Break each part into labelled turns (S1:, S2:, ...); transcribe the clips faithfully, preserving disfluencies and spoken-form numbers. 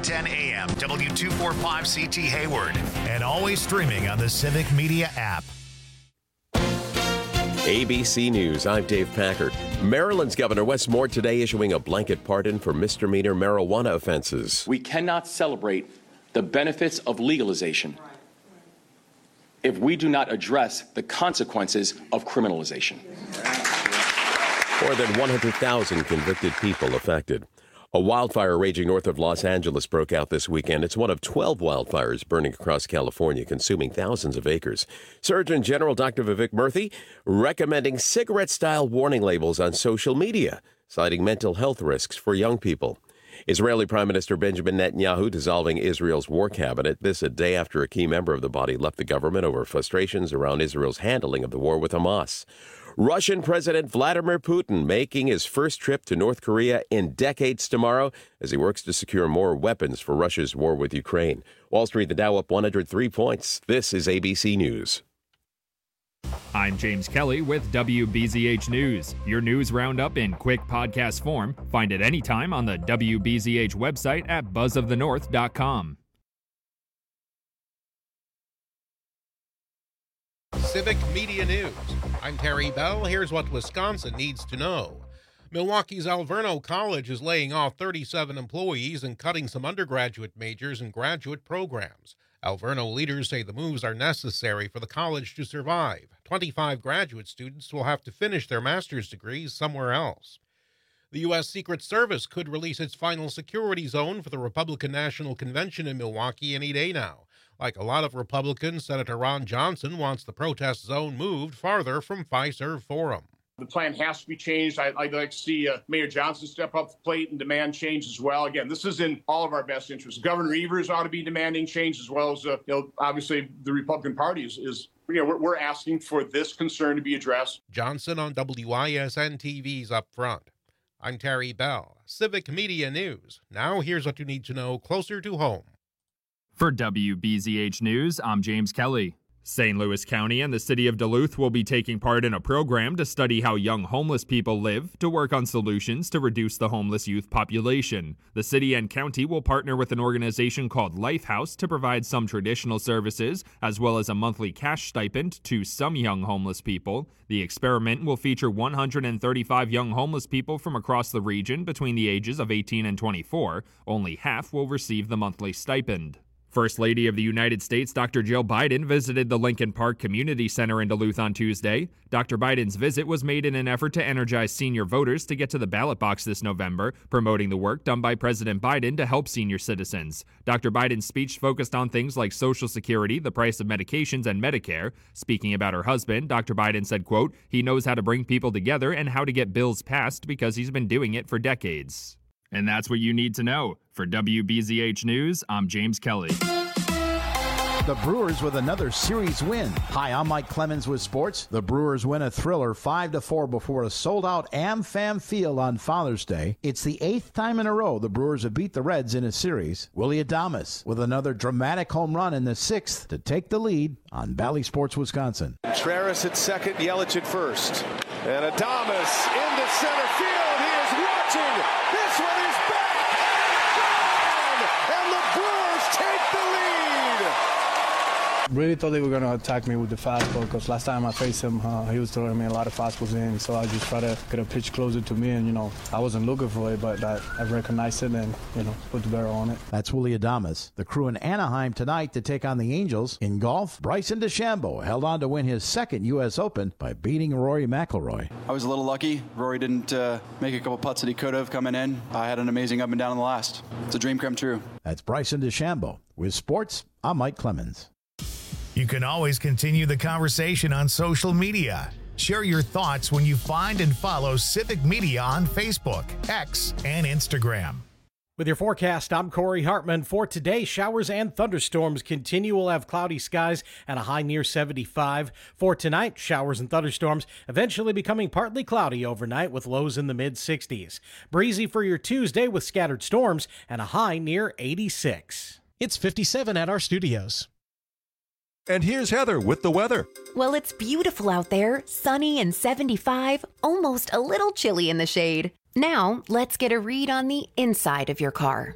S1: nine ten A M, W two forty-five C T Hayward, and always streaming on the Civic Media app.
S2: A B C News, I'm Dave Packard. Maryland's Governor Wes Moore today issuing a blanket pardon for misdemeanor marijuana offenses.
S3: We cannot celebrate the benefits of legalization if we do not address the consequences of criminalization.
S2: More than one hundred thousand convicted people affected. A wildfire raging north of Los Angeles broke out this weekend. It's one of twelve wildfires burning across California, consuming thousands of acres. Surgeon General Doctor Vivek Murthy recommending cigarette-style warning labels on social media, citing mental health risks for young people. Israeli Prime Minister Benjamin Netanyahu dissolving Israel's war cabinet, this a day after a key member of the body left the government over frustrations around Israel's handling of the war with Hamas. Russian President Vladimir Putin making his first trip to North Korea in decades tomorrow as he works to secure more weapons for Russia's war with Ukraine. Wall Street, the Dow up one hundred three points. This is A B C News.
S4: I'm James Kelly with W B Z H News, your news roundup in quick podcast form. Find it anytime on the W B Z H website at buzz of the north dot com.
S5: Civic Media News. I'm Terry Bell. Here's what Wisconsin needs to know. Milwaukee's Alverno College is laying off thirty-seven employees and cutting some undergraduate majors and graduate programs. Alverno leaders say the moves are necessary for the college to survive. twenty-five graduate students will have to finish their master's degrees somewhere else. The U S Secret Service could release its final security zone for the Republican National Convention in Milwaukee any day now. Like a lot of Republicans, Senator Ron Johnson wants the protest zone moved farther from Fiserv Forum.
S6: The plan has to be changed. I, I'd like to see uh, Mayor Johnson step up the plate and demand change as well. Again, this is in all of our best interests. Governor Evers ought to be demanding change as well as, uh, you know, obviously the Republican Party is, is you know, we're, we're asking for this concern to be addressed.
S5: Johnson on W I S N T V's Up Front. I'm Terry Bell, Civic Media News. Now here's what you need to know closer to home.
S4: For W B Z H News, I'm James Kelly. Saint Louis County and the city of Duluth will be taking part in a program to study how young homeless people live to work on solutions to reduce the homeless youth population. The city and county will partner with an organization called Lifehouse to provide some traditional services, as well as a monthly cash stipend to some young homeless people. The experiment will feature one hundred thirty-five young homeless people from across the region between the ages of eighteen and twenty-four. Only half will receive the monthly stipend. First Lady of the United States, Doctor Jill Biden, visited the Lincoln Park Community Center in Duluth on Tuesday. Doctor Biden's visit was made in an effort to energize senior voters to get to the ballot box this November, promoting the work done by President Biden to help senior citizens. Doctor Biden's speech focused on things like Social Security, the price of medications, and Medicare. Speaking about her husband, Doctor Biden said, quote, "He knows how to bring people together and how to get bills passed because he's been doing it for decades." And that's what you need to know. For W B Z H News, I'm James Kelly.
S7: The Brewers with another series win. Hi, I'm Mike Clemens with sports. The Brewers win a thriller five to four before a sold-out AmFam Field on Father's Day. It's the eighth time in a row the Brewers have beat the Reds in a series. Willie Adames with another dramatic home run in the sixth to take the lead on Bally Sports Wisconsin.
S8: Contreras at second, Yelich at first. And Adames into center field. He is watching. This one is back. And the Brewers take the lead.
S9: Really thought they were going to attack me with the fastball because last time I faced him, uh, he was throwing me a lot of fastballs in. So I just tried to get a pitch closer to me, and, you know, I wasn't looking for it, but I, I recognized it and, you know, put the barrel on it.
S7: That's Willie Adames. The Crew in Anaheim tonight to take on the Angels. In golf, Bryson DeChambeau held on to win his second U S Open by beating Rory McIlroy.
S10: I was a little lucky. Rory didn't uh, make a couple putts that he could have coming in. I had an amazing up and down in the last. It's a dream come true.
S7: That's Bryson DeChambeau. With sports, I'm Mike Clemens.
S1: You can always continue the conversation on social media. Share your thoughts when you find and follow Civic Media on Facebook, X, and Instagram.
S11: With your forecast, I'm Corey Hartman. For today, showers and thunderstorms continue. We'll have cloudy skies and a high near seventy-five. For tonight, showers and thunderstorms eventually becoming partly cloudy overnight with lows in the mid-sixties. Breezy for your Tuesday with scattered storms and a high near eighty-six.
S12: It's fifty-seven at our studios.
S13: And here's Heather with the weather.
S14: Well, it's beautiful out there, sunny and seventy-five, almost a little chilly in the shade. Now, let's get a read on the inside of your car.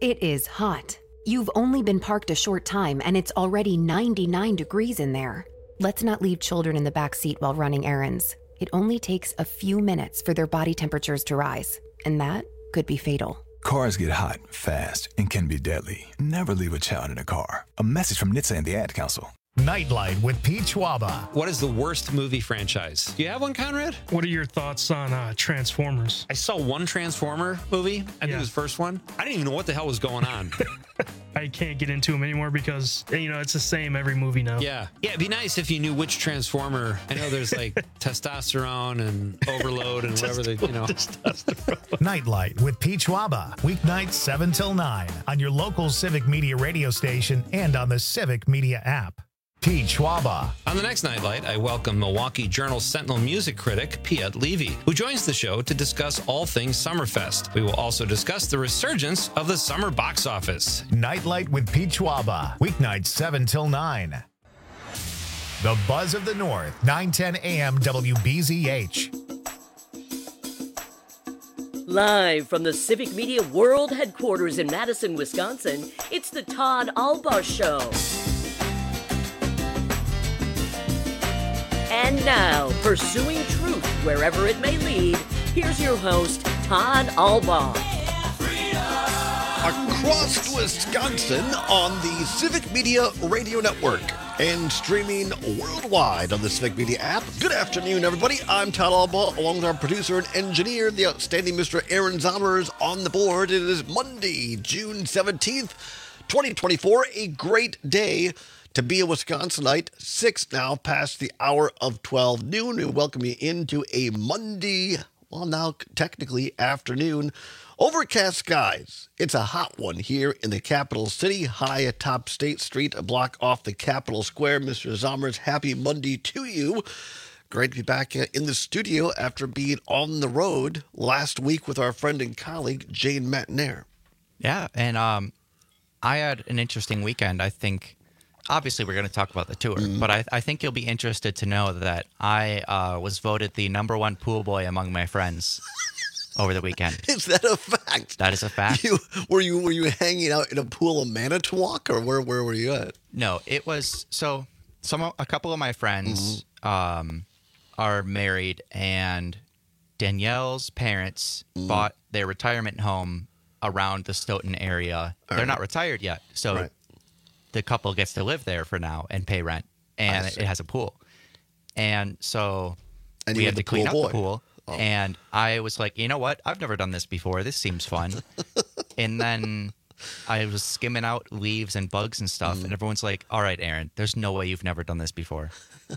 S14: It is hot. You've only been parked a short time and it's already ninety-nine degrees in there. Let's not leave children in the back seat while running errands. It only takes a few minutes for their body temperatures to rise, and that could be fatal.
S15: Cars get hot, fast, and can be deadly. Never leave a child in a car. A message from N H T S A and the Ad Council.
S1: Nightlight with Pete Schwaba.
S16: What is the worst movie franchise? Do you have one, Conrad?
S17: What are your thoughts on uh, Transformers?
S16: I saw one Transformer movie. I yeah. think it was the first one. I didn't even know what the hell was going on.
S17: I can't get into them anymore because, you know, it's the same every movie now.
S16: Yeah. Yeah, it'd be nice if you knew which Transformer. I know there's like testosterone and overload and whatever they, you know.
S1: Nightlight with Pete Schwaba. Weeknights seven till nine on your local Civic Media radio station and on the Civic Media app. Pete Schwaba.
S16: On the next Nightlight, I welcome Milwaukee Journal-Sentinel music critic Piet Levy, who joins the show to discuss all things Summerfest. We will also discuss the resurgence of the summer box office.
S1: Nightlight with Pete Schwaba. Weeknights seven till nine. The Buzz of the North, nine ten a.m. W B Z H.
S18: Live from the Civic Media World Headquarters in Madison, Wisconsin, it's the Todd Alba Show. And now, pursuing truth wherever it may lead, here's your host, Todd Alba.
S19: Across Wisconsin on the Civic Media Radio Network and streaming worldwide on the Civic Media app. Good afternoon, everybody. I'm Todd Alba, along with our producer and engineer, the outstanding Mister Aaron Zommers, on the board. It is Monday, June seventeenth, twenty twenty-four, a great day to be a Wisconsinite. Six now past the hour of twelve noon. We welcome you into a Monday, well, now technically afternoon. Overcast skies. It's a hot one here in the capital city, high atop State Street, a block off the Capitol Square. Mister Zommers, happy Monday to you. Great to be back in the studio after being on the road last week with our friend and colleague, Jane Matenaer.
S20: Yeah, and um, I had an interesting weekend, I think. Obviously, we're going to talk about the tour, mm-hmm. but I, I think you'll be interested to know that I uh, was voted the number one pool boy among my friends over the weekend.
S19: Is that a fact?
S20: That is a fact.
S19: You, were you were you hanging out in a pool of Manitowoc, or where where were you at?
S20: No, it was so. Some a couple of my friends mm-hmm. um, are married, and Danielle's parents mm-hmm. bought their retirement home around the Stoughton area. All They're right. not retired yet, so. Right. The couple gets to live there for now and pay rent, and it has a pool. And so
S19: and
S20: we had to clean up
S19: boy.
S20: the pool. Oh. And I was like, you know what? I've never done this before. This seems fun. And then I was skimming out leaves and bugs and stuff, mm. and everyone's like, all right, Aaron, there's no way you've never done this before.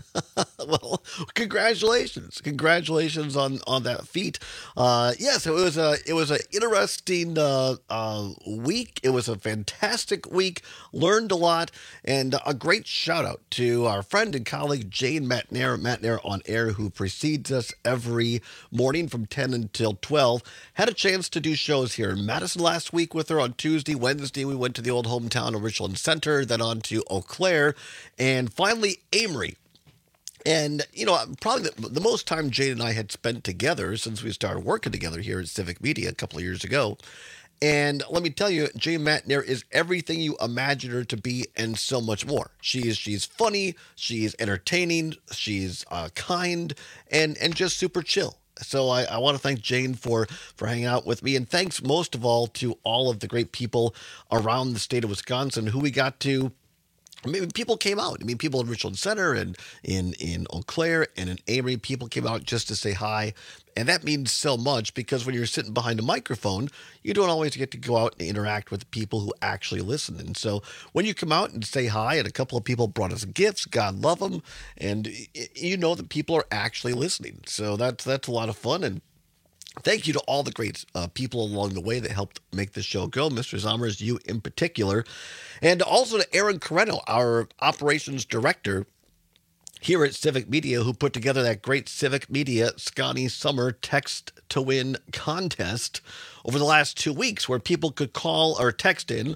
S19: Well, congratulations. Congratulations on, on that feat. Uh, yes, it was a it was an interesting uh, uh, week. It was a fantastic week. Learned a lot, and a great shout out to our friend and colleague Jane Matenaer, Matenaer on Air, who precedes us every morning from ten until twelve. Had a chance to do shows here in Madison last week with her on Tuesday. Wednesday, we went to the old hometown of Richland Center, then on to Eau Claire, and finally Amory. And, you know, probably the, the most time Jane and I had spent together since we started working together here at Civic Media a couple of years ago. And let me tell you, Jane Matenaer is everything you imagine her to be and so much more. She is, she's funny, she's entertaining, she's uh, kind, and, and just super chill. So I, I want to thank Jane for, for hanging out with me. And thanks most of all to all of the great people around the state of Wisconsin who we got to I mean, people came out. I mean, people in Richland Center and in, in Eau Claire and in Amory, people came out just to say hi. And that means so much because when you're sitting behind a microphone, you don't always get to go out and interact with the people who actually listen. And so when you come out and say hi, and a couple of people brought us gifts, God love them, and you know that people are actually listening. So that's, that's a lot of fun. And thank you to all the great uh, people along the way that helped make this show go. Mister Zommers, you in particular. And also to Aaron Correno, our operations director here at Civic Media, who put together that great Civic Media Scotty Summer Text to Win contest over the last two weeks where people could call or text in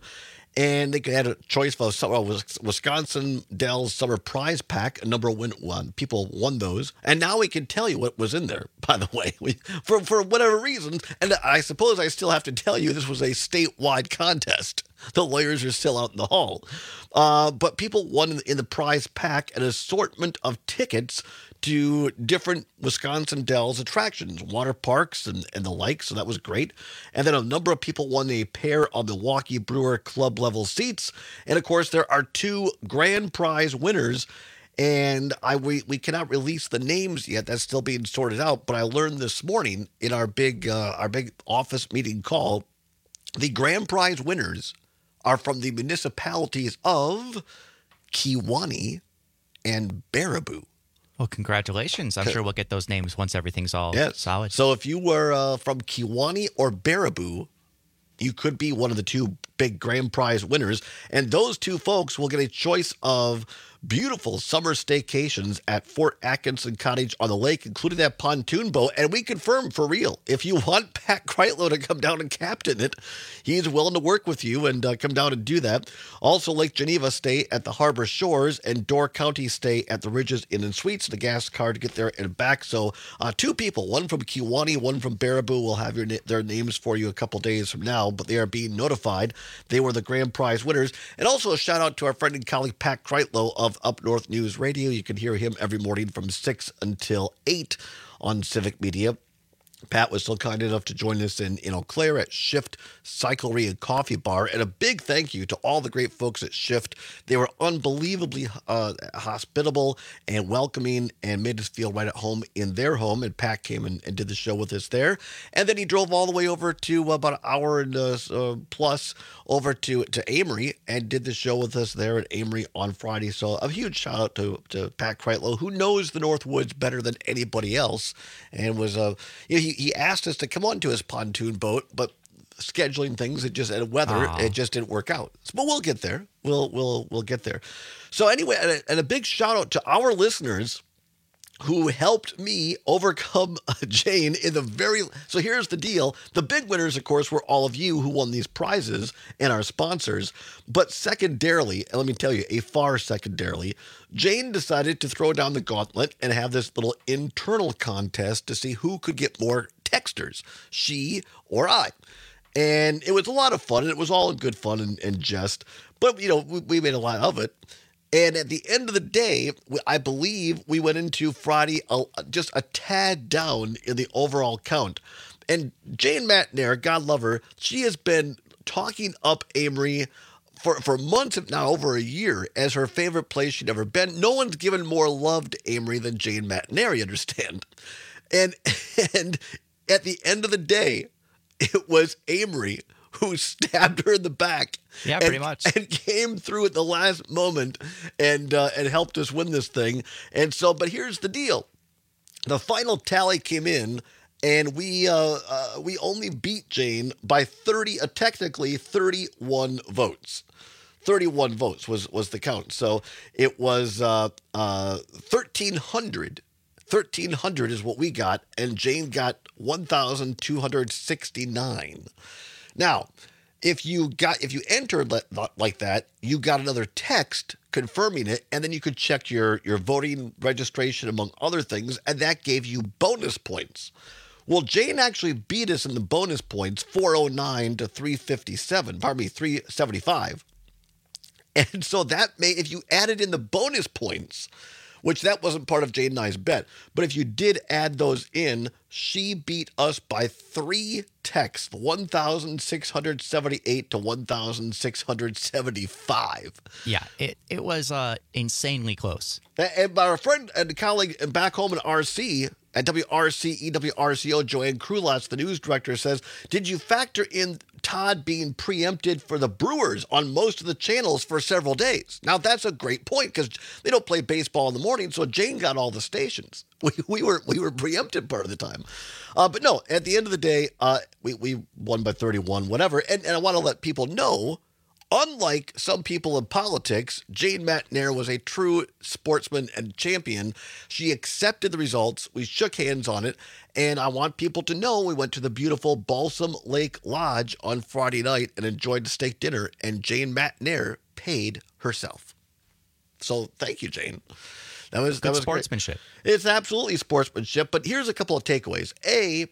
S19: And they could add a choice for well, Wisconsin Dells Summer Prize Pack. A number of win, one, people won those. And now we can tell you what was in there, by the way, we, for, for whatever reason. And I suppose I still have to tell you this was a statewide contest. The lawyers are still out in the hall. Uh, but people won in, in the prize pack an assortment of tickets to different Wisconsin Dells attractions, water parks and, and the like, so that was great. And then a number of people won a pair of Milwaukee Brewer Club level seats. And of course, there are two grand prize winners, and I we, we cannot release the names yet. That's still being sorted out, but I learned this morning in our big uh, our big office meeting call, the grand prize winners are from the municipalities of Kewaunee and Baraboo.
S20: Well, congratulations. I'm sure we'll get those names once everything's all
S19: yes.
S20: solid.
S19: So if you were uh, from Kewaunee or Baraboo, you could be one of the two big grand prize winners. And those two folks will get a choice of beautiful summer staycations at Fort Atkinson Cottage on the lake, including that pontoon boat. And we confirm for real, if you want Pat Kreitlow to come down and captain it, he's willing to work with you and uh, come down and do that. Also, Lake Geneva stay at the Harbor Shores and Door County stay at the Ridges Inn and Suites. The gas card to get there and back. So uh, two people, one from Kewaunee, one from Baraboo, will have your their names for you a couple days from now, but they are being notified. They were the grand prize winners. And also a shout out to our friend and colleague Pat Kreitlow of Up North News Radio. You can hear him every morning from six until eight on Civic Media. Pat was so kind enough to join us in, in Eau Claire at Shift Cyclery and Coffee Bar. And a big thank you to all the great folks at Shift. They were unbelievably uh, hospitable and welcoming and made us feel right at home in their home. And Pat came and, and did the show with us there. And then he drove all the way over to uh, about an hour and uh, uh, plus over to, to Amory and did the show with us there at Amory on Friday. So a huge shout out to, to Pat Kreitlow, who knows the Northwoods better than anybody else, and was uh, you know, he, he asked us to come onto his pontoon boat, but scheduling things, it just and weather, oh. it just didn't work out. But we'll get there. We'll we'll we'll get there. So anyway, and a, and a big shout out to our listeners who helped me overcome Jane in the very... So here's the deal. The big winners, of course, were all of you who won these prizes and our sponsors. But secondarily, and let me tell you, a far secondarily, Jane decided to throw down the gauntlet and have this little internal contest to see who could get more texters, she or I. And it was a lot of fun, and it was all in good fun and, and jest. But, you know, we, we made a lot of it. And at the end of the day, I believe we went into Friday a, just a tad down in the overall count. And Jane Matnair, God love her, she has been talking up Amory for, for months, if not over a year, as her favorite place she'd ever been. No one's given more love to Amory than Jane Matnair, you understand? And, and at the end of the day, it was Amory who stabbed her in the back.
S20: Yeah,
S19: and,
S20: pretty much.
S19: And came through at the last moment and uh, and helped us win this thing. And so, but here's the deal. The final tally came in, and we uh, uh, we only beat Jane by thirty, uh, technically thirty-one votes. thirty-one votes was, was the count. So it was uh, uh, thirteen hundred. thirteen hundred is what we got, and Jane got one thousand two hundred sixty-nine. Now, if you got if you entered like that, you got another text confirming it, and then you could check your, your voting registration, among other things, and that gave you bonus points. Well, Jane actually beat us in the bonus points, four oh nine to three fifty-seven, pardon me, three seventy-five. And so that made, if you added in the bonus points, which that wasn't part of Jane and I's bet, but if you did add those in, she beat us by three texts, one thousand six hundred seventy-eight to one thousand six hundred seventy-five.
S20: Yeah, it, it was uh, insanely close.
S19: And, and our friend and colleague back home in R C, at W R C E W R C O, Joanne Krulatz, the news director, says, did you factor in Todd being preempted for the Brewers on most of the channels for several days? Now, that's a great point because they don't play baseball in the morning, so Jane got all the stations. We, we were we were preempted part of the time. Uh, but no, at the end of the day, uh, we, we won by thirty-one, whatever. And, and I want to let people know Unlike some people in politics, Jane McNair was a true sportsman and champion. She accepted the results. We shook hands on it. And I want people to know we went to the beautiful Balsam Lake Lodge on Friday night and enjoyed the steak dinner. And Jane McNair paid herself. So thank you, Jane. That was,
S20: Good
S19: that was
S20: sportsmanship.
S19: Great. It's absolutely sportsmanship. But here's a couple of takeaways. A,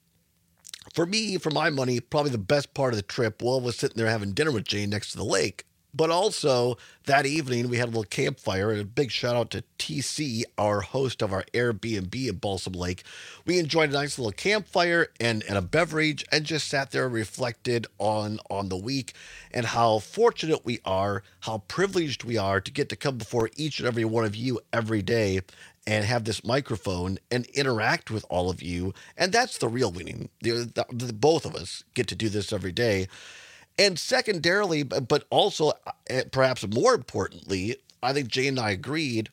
S19: for me, for my money, probably the best part of the trip, well, was sitting there having dinner with Jane next to the lake. But also, that evening, we had a little campfire, and a big shout out to T C, our host of our Airbnb in Balsam Lake. We enjoyed a nice little campfire and, and a beverage, and just sat there and reflected on, on the week and how fortunate we are, how privileged we are to get to come before each and every one of you every day and have this microphone and interact with all of you. And that's the real winning. The, the, the, both of us get to do this every day. And secondarily, but also perhaps more importantly, I think Jane and I agreed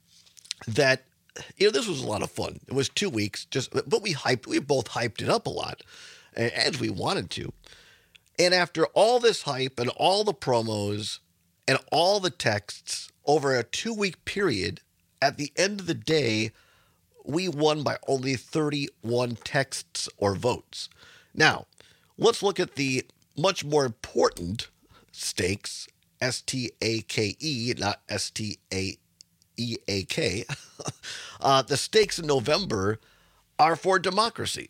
S19: that, you know, this was a lot of fun. It was two weeks, just, but we hyped, we both hyped it up a lot, as we wanted to. And after all this hype and all the promos and all the texts over a two-week period, at the end of the day, we won by only thirty-one texts or votes. Now, let's look at the much more important stakes, S T A K E, not S T A E A K. uh, the stakes in November are for democracy.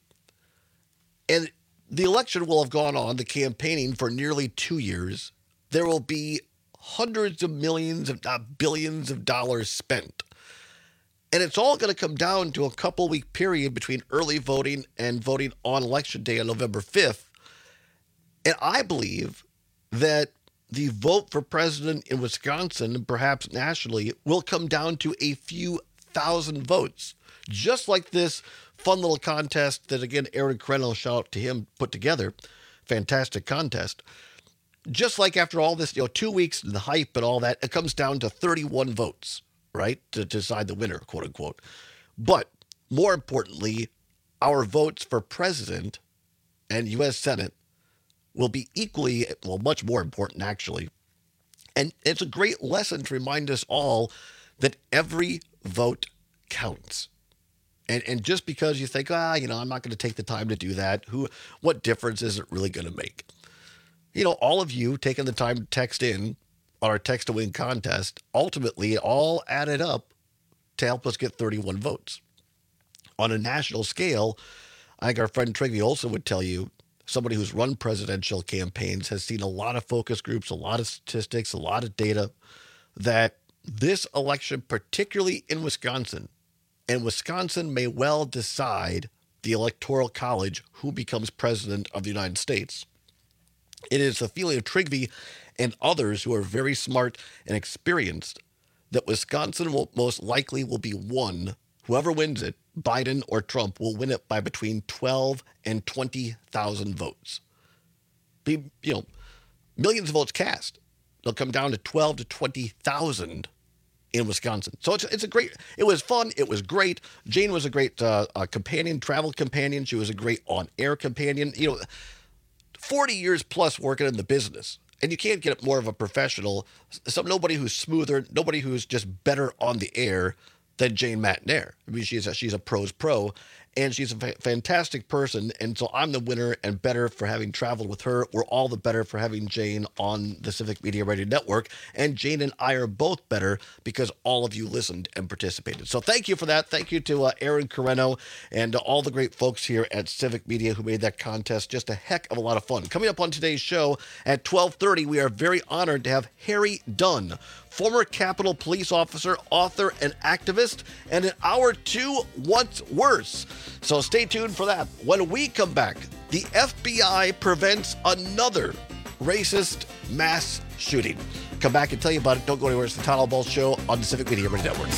S19: And the election will have gone on, the campaigning, for nearly two years. There will be hundreds of millions, if not billions of dollars spent. And it's all going to come down to a couple-week period between early voting and voting on Election Day on November fifth. And I believe that the vote for president in Wisconsin, and perhaps nationally, will come down to a few thousand votes. Just like this fun little contest that, again, Aaron Coreno, shout out to him, put together. Fantastic contest. Just like after all this, you know, two weeks and the hype and all that, it comes down to thirty-one votes, right, to decide the winner, quote unquote. But more importantly, our votes for president and U S Senate will be equally, well, much more important, actually. And it's a great lesson to remind us all that every vote counts. And and just because you think, ah, you know, I'm not going to take the time to do that, who, what difference is it really going to make? You know, all of you taking the time to text in on our Text to Win contest, ultimately it all added up to help us get thirty-one votes. On a national scale, I think our friend Trygve Olsen would tell you, somebody who's run presidential campaigns, has seen a lot of focus groups, a lot of statistics, a lot of data, that this election, particularly in Wisconsin, and Wisconsin may well decide the Electoral College who becomes president of the United States. It is the feeling of Trygve and others who are very smart and experienced that Wisconsin will most likely will be won. Whoever wins it, Biden or Trump, will win it by between twelve and twenty thousand votes. Be, you know, millions of votes cast. They'll come down to twelve to twenty thousand in Wisconsin. So it's it's a great, it was fun. It was great. Jane was a great uh, uh, companion, travel companion. She was a great on-air companion. You know, forty years plus working in the business. And you can't get more of a professional, some nobody who's smoother, nobody who's just better on the air than Jane McNair. I mean, she's a, she's a pro's pro, and she's a fa- fantastic person. And so I'm the winner and better for having traveled with her. We're all the better for having Jane on the Civic Media Radio Network. And Jane and I are both better because all of you listened and participated. So thank you for that. Thank you to uh, Aaron Coreno and uh, all the great folks here at Civic Media who made that contest just a heck of a lot of fun. Coming up on today's show at twelve thirty, we are very honored to have Harry Dunn, former Capitol Police officer, author, and activist, and in hour two, what's worse? So stay tuned for that. When we come back, the F B I prevents another racist mass shooting. Come back and tell you about it. Don't go anywhere. It's the Todd L. Ball Show on the Civic Media Radio Network.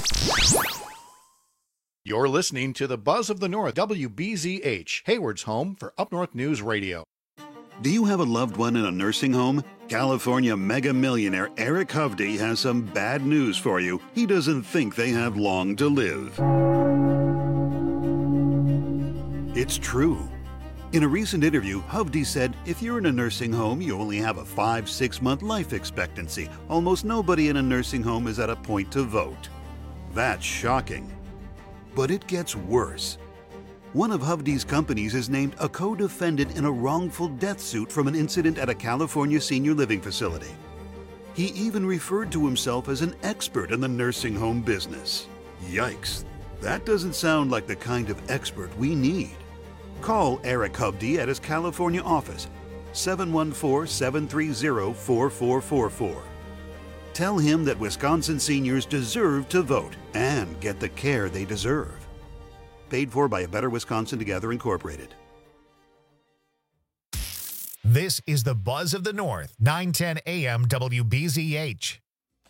S21: You're listening to the Buzz of the North, W B Z H, Hayward's home for Up North News Radio.
S22: Do you have a loved one in a nursing home? California mega millionaire Eric Hovde has some bad news for you. He doesn't think they have long to live. It's true. In a recent interview, Hovde said, if you're in a nursing home, you only have a five, six month life expectancy. Almost nobody in a nursing home is at a point to vote. That's shocking. But it gets worse. One of Hovde's companies is named a co-defendant in a wrongful death suit from an incident at a California senior living facility. He even referred to himself as an expert in the nursing home business. Yikes. That doesn't sound like the kind of expert we need. Call Eric Hovde at his California office, seven one four, seven three zero, four four four four. Tell him that Wisconsin seniors deserve to vote and get the care they deserve. Paid for by A Better Wisconsin Together, Incorporated.
S1: This is the Buzz of the North, nine ten A M W B Z H.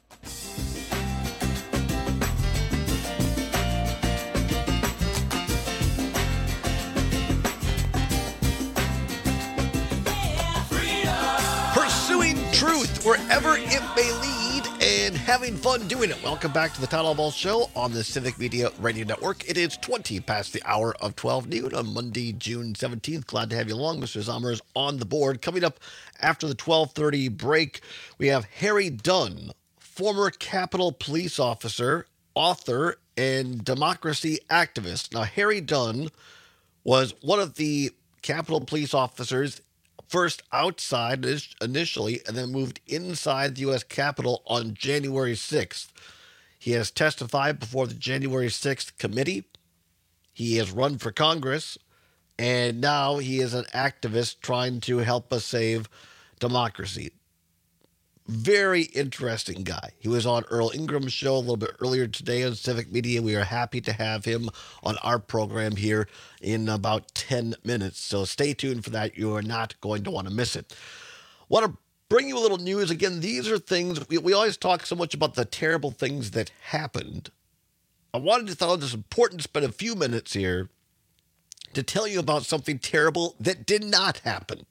S19: Pursuing truth wherever it may lead and having fun doing it. Welcome back to the Town Hall Ball Show on the Civic Media Radio Network. It is twenty past the hour of twelve noon on Monday, June seventeenth. Glad to have you along. Mister Zomer is on the board. Coming up after the twelve thirty break, we have Harry Dunn, former Capitol Police officer, author, and democracy activist. Now, Harry Dunn was one of the Capitol Police officers first outside initially and then moved inside the U S Capitol on January sixth. He has testified before the January sixth committee. He has run for Congress, and now he is an activist trying to help us save democracy. Very interesting guy. He was on Earl Ingram's show a little bit earlier today on Civic Media. We are happy to have him on our program here in about ten minutes. So stay tuned for that. You are not going to want to miss it. Want to bring you a little news. Again, these are things, we, we always talk so much about the terrible things that happened. I wanted to thought it was important to spend a few minutes here to tell you about something terrible that did not happen.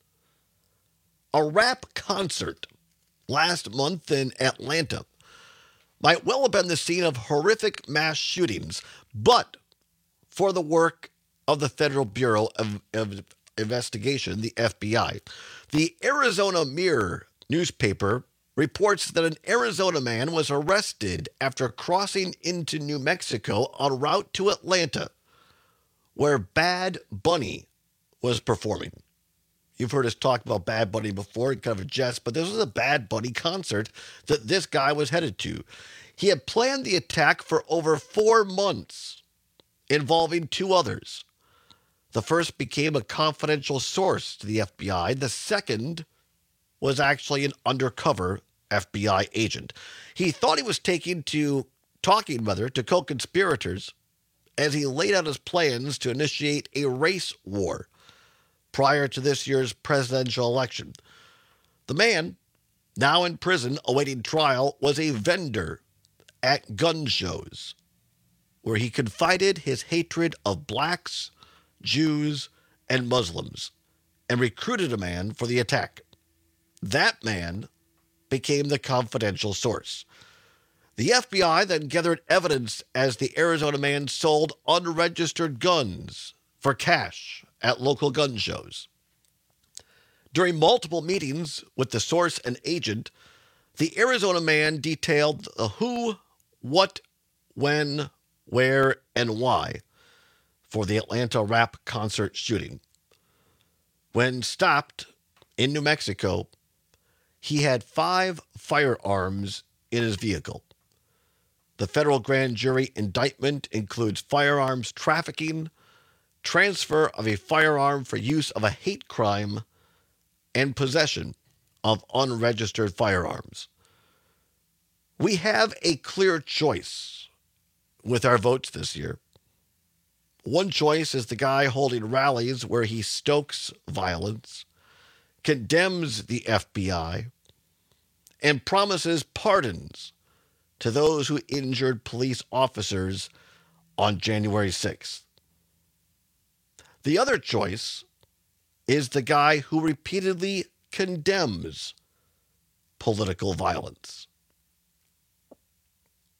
S19: A rap concert last month in Atlanta might well have been the scene of horrific mass shootings, but for the work of the Federal Bureau of, of Investigation, the F B I. The Arizona Mirror newspaper reports that an Arizona man was arrested after crossing into New Mexico en route to Atlanta, where Bad Bunny was performing. You've heard us talk about Bad Bunny before, kind of a jest, but this was a Bad Bunny concert that this guy was headed to. He had planned the attack for over four months, involving two others. The first became a confidential source to the F B I. The second was actually an undercover F B I agent. He thought he was taking to talking, rather, to co-conspirators as he laid out his plans to initiate a race war prior to this year's presidential election. The man, now in prison awaiting trial, was a vendor at gun shows where he confided his hatred of blacks, Jews, and Muslims and recruited a man for the attack. That man became the confidential source. The F B I then gathered evidence as the Arizona man sold unregistered guns for cash at local gun shows. During multiple meetings with the source and agent, the Arizona man detailed the who, what, when, where, and why for the Atlanta rap concert shooting. When stopped in New Mexico, he had five firearms in his vehicle. The federal grand jury indictment includes firearms trafficking, transfer of a firearm for use of a hate crime, and possession of unregistered firearms. We have a clear choice with our votes this year. One choice is the guy holding rallies where he stokes violence, condemns the F B I, and promises pardons to those who injured police officers on January sixth. The other choice is the guy who repeatedly condemns political violence.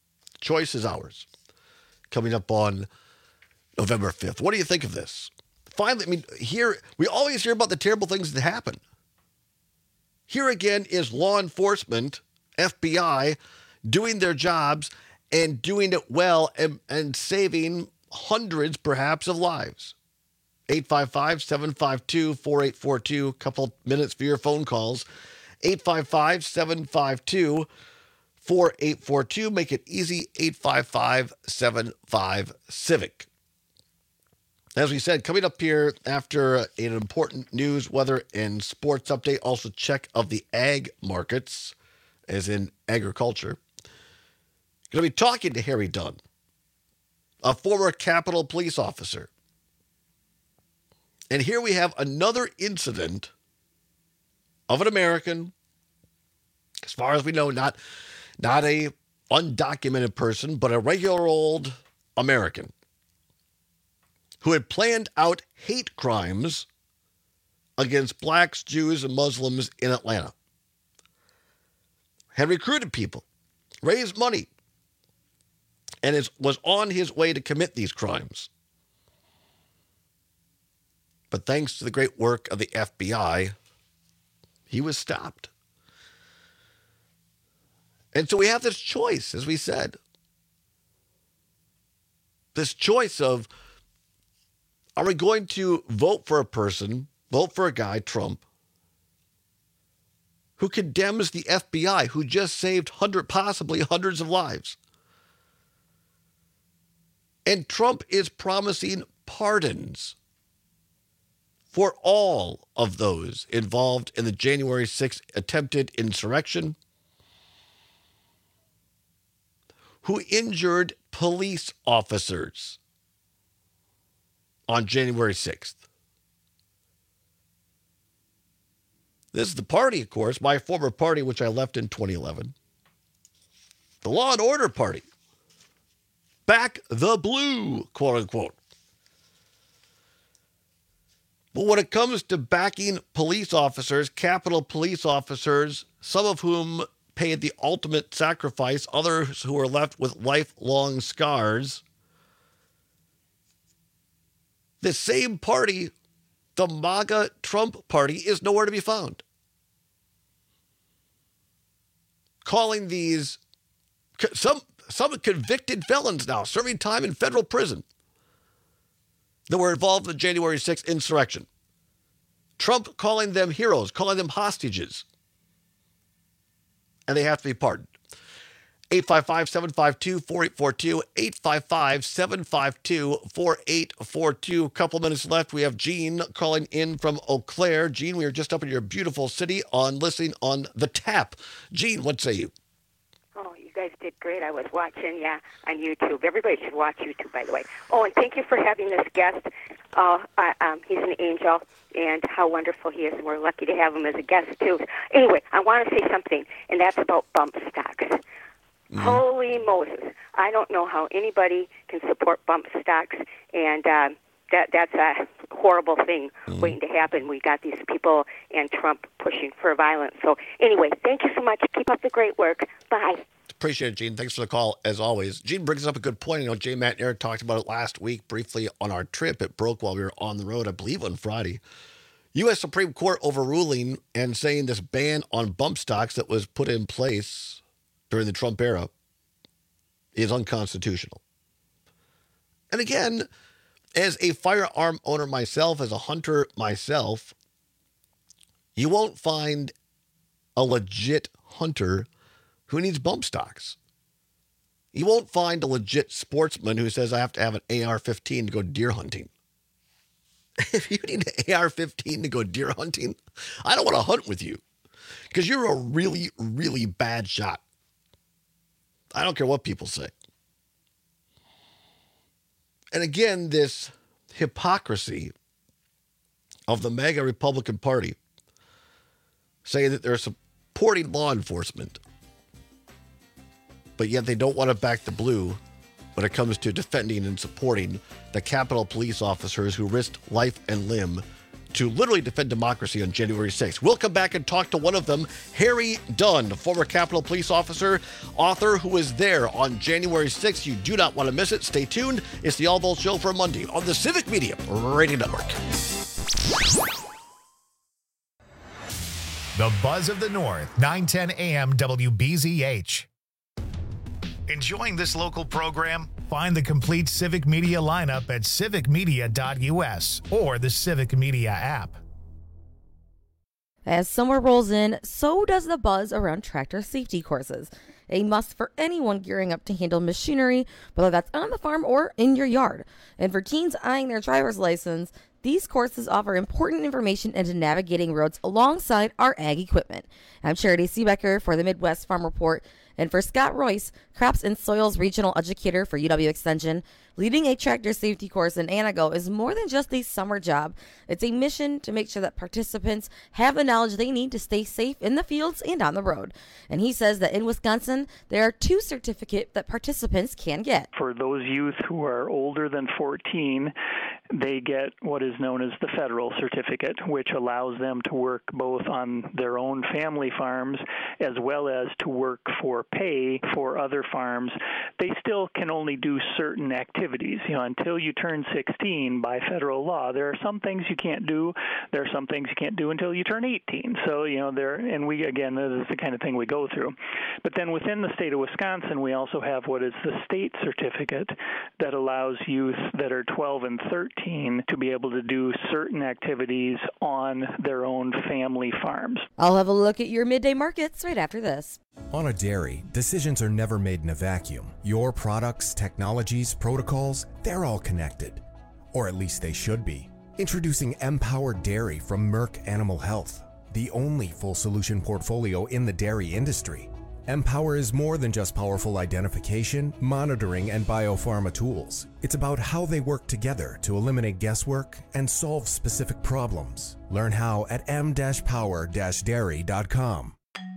S19: Choice is ours. Coming up on November fifth. What do you think of this? finally, I mean, here, we always hear about the terrible things that happen. Here again is law enforcement, F B I, doing their jobs and doing it well and, and saving hundreds, perhaps, of lives. eight five five, seven five two, four eight four two, couple minutes for your phone calls. eight five five, seven five two, four eight four two. Make it easy, eight five five, seven five, Civic. As we said, coming up here after an important news, weather, and sports update, also check of the ag markets, as in agriculture. Going to be talking to Harry Dunn, a former Capitol police officer. And here we have another incident of an American, as far as we know, not, not a undocumented person, but a regular old American who had planned out hate crimes against blacks, Jews, and Muslims in Atlanta. Had recruited people, raised money, and is, was on his way to commit these crimes. But thanks to the great work of the F B I, he was stopped. And so we have this choice, as we said. This choice of, are we going to vote for a person, vote for a guy, Trump, who condemns the F B I, who just saved hundred, possibly hundreds of lives? And Trump is promising pardons for all of those involved in the January sixth attempted insurrection, who injured police officers on January sixth. This is the party, of course, my former party, which I left in twenty eleven. The Law and Order Party. Back the blue, quote unquote. But when it comes to backing police officers, Capitol police officers, some of whom paid the ultimate sacrifice, others who are left with lifelong scars, the same party, the MAGA Trump party, is nowhere to be found. Calling these some some convicted felons now, serving time in federal prison, that were involved in the January sixth insurrection. Trump calling them heroes, calling them hostages. And they have to be pardoned. eight five five, seven five two, four eight four two, eight five five, seven five two, four eight four two. A couple minutes left. We have Gene calling in from Eau Claire. Gene, we are just up in your beautiful city on listening on The Tap. Gene, what say you?
S2: Oh, you guys did great. I was watching, yeah, on YouTube. Everybody should watch YouTube, by the way. Oh, and thank you for having this guest. Uh, I, um, he's an angel, and how wonderful he is, and we're lucky to have him as a guest, too. Anyway, I want to say something, and that's about bump stocks. Mm-hmm. Holy Moses. I don't know how anybody can support bump stocks, and uh, that that's a horrible thing mm-hmm. waiting to happen. We got these people and Trump pushing for violence. So anyway, thank you so much. Keep up the great work. Bye.
S19: Appreciate it, Gene. Thanks for the call, as always. Gene brings up a good point. You know, Jay, Matt, and Eric talked about it last week briefly on our trip. It broke while we were on the road, I believe, on Friday. U S Supreme Court overruling and saying this ban on bump stocks that was put in place during the Trump era is unconstitutional. And again, as a firearm owner myself, as a hunter myself, you won't find a legit hunter who needs bump stocks. You won't find a legit sportsman who says, I have to have an A R fifteen to go deer hunting. If you need an A R fifteen to go deer hunting, I don't want to hunt with you because you're a really, really bad shot. I don't care what people say. And again, this hypocrisy of the MAGA Republican Party saying that they're supporting law enforcement, but yet they don't want to back the blue when it comes to defending and supporting the Capitol police officers who risked life and limb to literally defend democracy on January sixth. We'll come back and talk to one of them, Harry Dunn, former Capitol Police officer, author who was there on January sixth. You do not want to miss it. Stay tuned. It's the All Volt Show for Monday on the Civic Media Radio Network.
S1: The Buzz of the North, nine ten A M W B Z H. Enjoying this local program? Find the complete Civic Media lineup at civic media dot U S or the Civic Media app.
S3: As summer rolls in, so does the buzz around tractor safety courses. A must for anyone gearing up to handle machinery, whether that's on the farm or in your yard. And for teens eyeing their driver's license, these courses offer important information into navigating roads alongside our ag equipment. I'm Charity Seebecker for the Midwest Farm Report, and for Scott Royce, Crops and Soils Regional Educator for U W Extension, leading a tractor safety course in Anago is more than just a summer job. It's a mission to make sure that participants have the knowledge they need to stay safe in the fields and on the road. And he says that in Wisconsin, there are two certificates that participants can get.
S6: For those youth who are older than fourteen, they get what is known as the federal certificate, which allows them to work both on their own family farms as well as to work for pay for other farms. They still can only do certain activities. You know, until you turn sixteen by federal law, there are some things you can't do. There are some things you can't do until you turn eighteen. So, you know, there, and we, again, this is the kind of thing we go through. But then within the state of Wisconsin, we also have what is the state certificate that allows youth that are twelve and thirteen to be able to do certain activities on their own family farms.
S3: I'll have a look at your midday markets right after this.
S23: On a dairy, decisions are never made in a vacuum. Your products, technologies, protocols, they're all connected. Or at least they should be. Introducing Empower Dairy from Merck Animal Health, the only full solution portfolio in the dairy industry. Empower is more than just powerful identification, monitoring, and biopharma tools. It's about how they work together to eliminate guesswork and solve specific problems. Learn how at m dash power dash dairy dot com.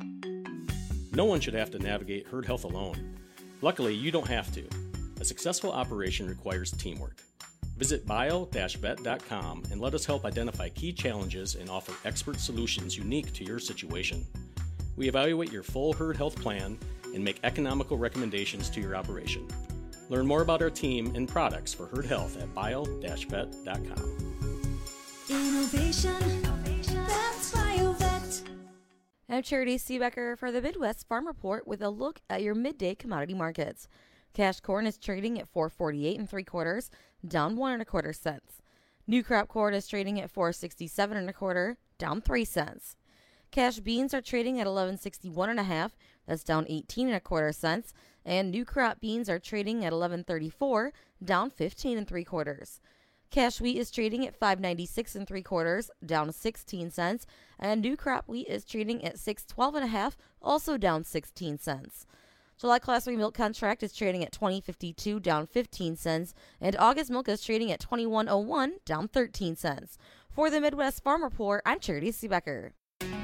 S24: No one should have to navigate herd health alone. Luckily, you don't have to. A successful operation requires teamwork. Visit bio dash vet dot com and let us help identify key challenges and offer expert solutions unique to your situation. We evaluate your full herd health plan and make economical recommendations to your operation. Learn more about our team and products for herd health at bio dash vet dot com.
S25: Innovation, that's BioVet.
S3: I'm Charity Seebecker for the Midwest Farm Report with a look at your midday commodity markets. Cash corn is trading at four forty-eight and three quarters, down one and a quarter cents. New crop corn is trading at four sixty-seven and a quarter, down three cents. Cash beans are trading at eleven sixty-one and a half, that's down eighteen and a quarter cents, and new crop beans are trading at eleven thirty-four, down fifteen and three quarters. Cash wheat is trading at five ninety-six and three quarters, down sixteen cents, and new crop wheat is trading at six twelve and a half, also down sixteen cents. July Class three milk contract is trading at twenty fifty-two, down fifteen cents, and August milk is trading at twenty-one oh one, down thirteen cents. For the Midwest Farm Report, I'm Charity Seebecker.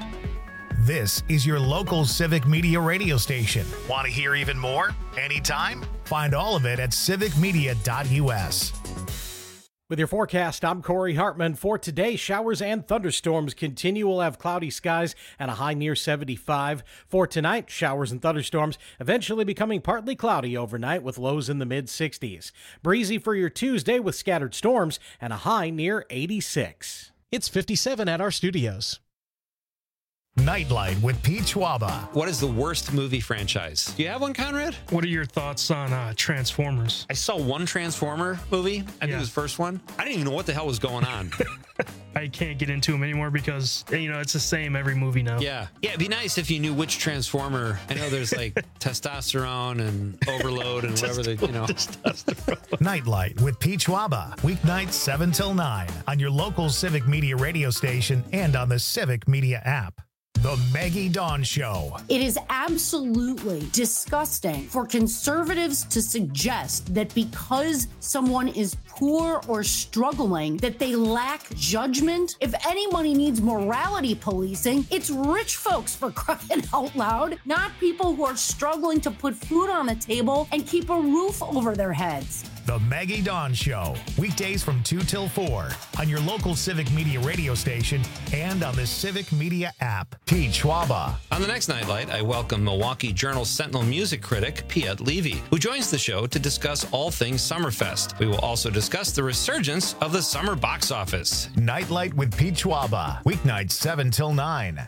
S1: This is your local Civic Media radio station. Want to hear even more? Anytime? Find all of it at civic media dot U S.
S11: With your forecast, I'm Corey Hartman. For today, showers and thunderstorms continue. We'll have cloudy skies and a high near seventy-five. For tonight, showers and thunderstorms eventually becoming partly cloudy overnight with lows in the mid-sixties. Breezy for your Tuesday with scattered storms and a high near eighty-six.
S12: It's fifty-seven at our studios.
S1: Nightlight with Pete Schwaba.
S16: What is the worst movie franchise? Do you have one, Conrad?
S17: What are your thoughts on uh, Transformers?
S16: I saw one Transformer movie. I think
S17: Yeah.
S16: it was the first one. I didn't even know what the hell was going on.
S17: I can't get into them anymore because, you know, it's the same every movie now.
S16: Yeah. Yeah, it'd be nice if you knew which Transformer. I know there's like testosterone and overload and whatever they, you know.
S1: Nightlight with Pete Schwaba. Weeknights seven till nine on your local Civic Media radio station and on the Civic Media app. The Maggie Dawn Show.
S4: It is absolutely disgusting for conservatives to suggest that because someone is poor or struggling, that they lack judgment. If anybody needs morality policing, it's rich folks, for crying out loud, not people who are struggling to put food on the table and keep a roof over their heads.
S1: The Maggie Dawn Show, weekdays from two till four on your local Civic Media radio station and on the Civic Media app. Pete Schwaba.
S16: On the next Nightlight, I welcome Milwaukee Journal-Sentinel music critic Piet Levy, who joins the show to discuss all things Summerfest. We will also discuss the resurgence of the summer box office.
S1: Nightlight with Pete Schwaba, weeknights seven till nine.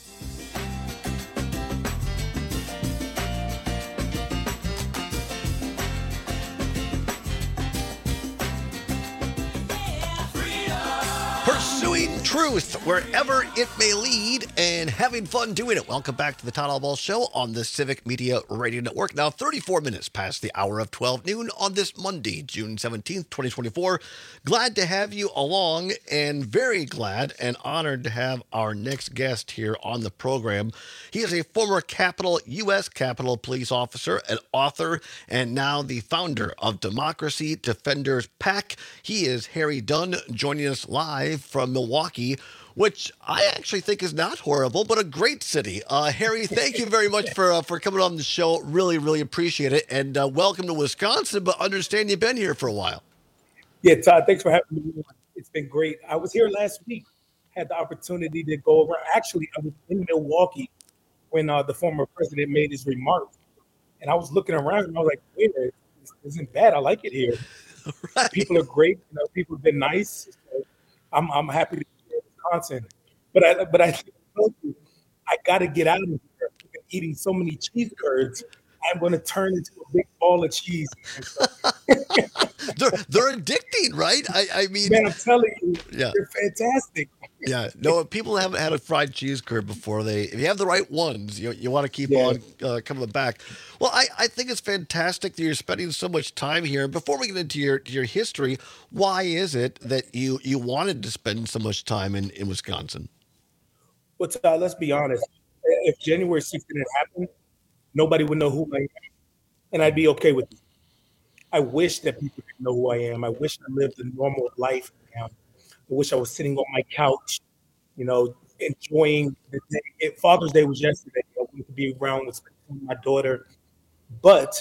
S19: Pursuing truth wherever it may lead and having fun doing it. Welcome back to the Todd Allball Show on the Civic Media Radio Network. Now, thirty-four minutes past the hour of twelve noon on this Monday, June seventeenth, twenty twenty-four. Glad to have you along and very glad and honored to have our next guest here on the program. He is a former Capitol, U S Capitol Police officer, an author, and now the founder of Democracy Defenders PAC. He is Harry Dunn, joining us live from Milwaukee, which I actually think is not horrible, but a great city. Uh, Harry, thank you very much for uh, for coming on the show. Really, really appreciate it. And uh, welcome to Wisconsin, but understand you've been here for a while.
S5: Yeah, Todd, thanks for having me. It's been great. I was here last week, had the opportunity to go over. Actually, I was in Milwaukee when uh, the former president made his remarks. And I was looking around and I was like, wait a minute, this isn't bad. I like it here. Right. People are great. You know, people have been nice. So I'm I'm happy to be in Wisconsin. But I but I told you, I got to get out of here. I've been eating so many cheese curds. I'm going to turn into a big ball of cheese.
S19: they're they're addicting, right? I, I mean,
S5: man, I'm telling you,
S19: yeah.
S5: They're fantastic.
S19: Yeah, no, if people haven't had a fried cheese curd before, they if you have the right ones, you you want to keep yeah. on uh, coming back. Well, I, I think it's fantastic that you're spending so much time here. Before we get into your to your history, why is it that you you wanted to spend so much time in, in Wisconsin?
S5: Well, uh, let's be honest. If January sixth didn't happen, nobody would know who I am, and I'd be okay with it. I wish that people didn't know who I am. I wish I lived a normal life now. I wish I was sitting on my couch, you know, enjoying the day. It, Father's Day was yesterday. I wanted to be around with my daughter. But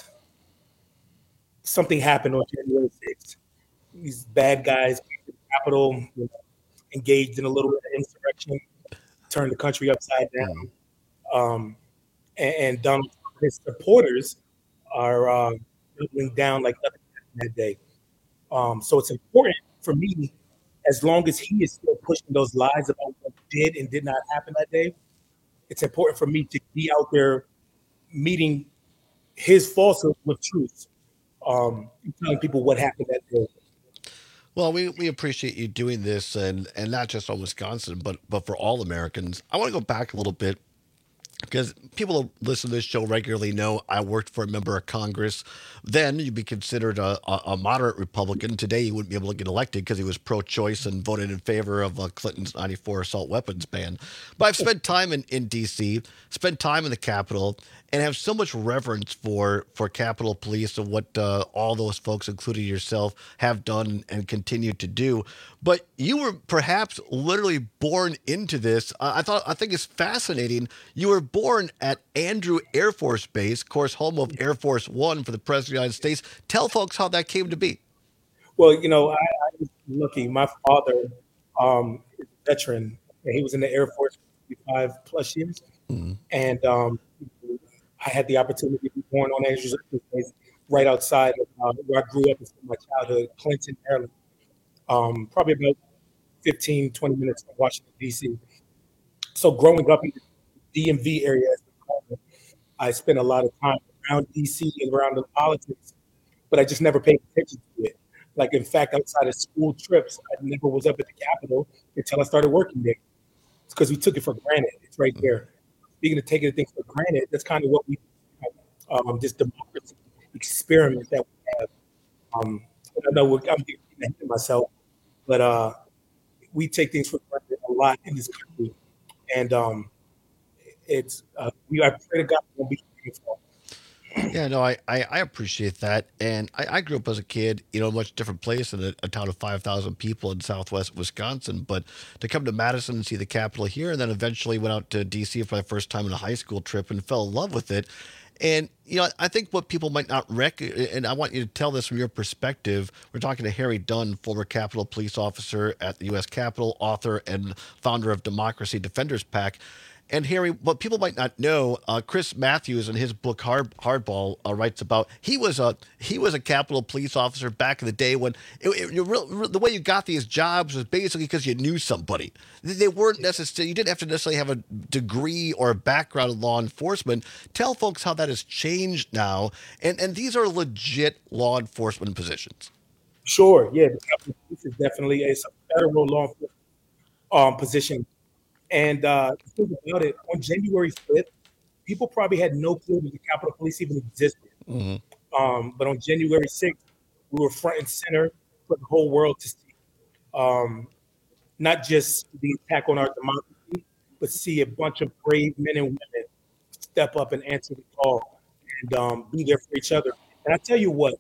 S5: something happened on January sixth. These bad guys came to the Capitol, you know, engaged in a little bit of insurrection, turned the country upside down. Um, and, and Donald Trump, his supporters are uh, doubling down like nothing happened that day. Um, so it's important for me, as long as he is still pushing those lies about what did and did not happen that day, it's important for me to be out there meeting his falsehood with truth, um, telling people what happened that day.
S19: Well, we, we appreciate you doing this, and, and not just on Wisconsin, but but for all Americans. I want to go back a little bit, because people who listen to this show regularly know I worked for a member of Congress. Then you'd be considered a, a, a moderate Republican. Today you wouldn't be able to get elected because he was pro-choice and voted in favor of uh, Clinton's ninety-four assault weapons ban. But I've spent time in, in D C, spent time in the Capitol, and have so much reverence for, for Capitol Police and what uh, all those folks, including yourself, have done and continue to do. But you were perhaps literally born into this. Uh, I thought I think it's fascinating. You were born at Andrew Air Force Base, of course, home of Air Force One for the President of the United States. Tell folks how that came to be.
S5: Well, you know, I, I was lucky. My father um, is a veteran, and he was in the Air Force for fifty-five plus years. Mm-hmm. And um, I had the opportunity to be born on Andrew Air Force Base right outside of uh, where I grew up and spent my childhood, Clinton, Maryland. Um, probably about fifteen, twenty minutes from Washington, D C. So growing up in the D M V area, I spent a lot of time around D C and around the politics, but I just never paid attention to it. Like, in fact, outside of school trips, I never was up at the Capitol until I started working there. It's because we took it for granted. It's right there. Speaking of taking things for granted, that's kind of what we um, this democracy experiment that we have. Um, I know we're, I'm getting ahead of myself, but uh, we take things for granted a lot in this country. And um, it's uh, we I pray to God it won't be uniform.
S19: Yeah, no, I, I, I appreciate that. And I, I grew up as a kid, you know, a much different place in a, a town of five thousand people in southwest Wisconsin. But to come to Madison and see the Capitol here, and then eventually went out to D C for my first time on a high school trip and fell in love with it. And, you know, I think what people might not recognize, and I want you to tell this from your perspective. We're talking to Harry Dunn, former Capitol Police officer at the U S Capitol, author and founder of Democracy Defenders PAC. And Harry, what people might not know, uh, Chris Matthews in his book Hard, Hardball uh, writes about he was a he was a Capitol Police officer back in the day when it, it, you real, the way you got these jobs was basically because you knew somebody. They weren't necessarily you didn't have to necessarily have a degree or a background in law enforcement. Tell folks how that has changed now, and and these are legit law enforcement positions.
S5: Sure, yeah, the Capitol Police is definitely a federal law enforcement um, position. And uh, think about it, on January fifth, people probably had no clue that the Capitol Police even existed.
S19: Mm-hmm.
S5: Um, but on January sixth, we were front and center for the whole world to see. Um, not just the attack on our democracy, but see a bunch of brave men and women step up and answer the call and um, be there for each other. And I tell you what,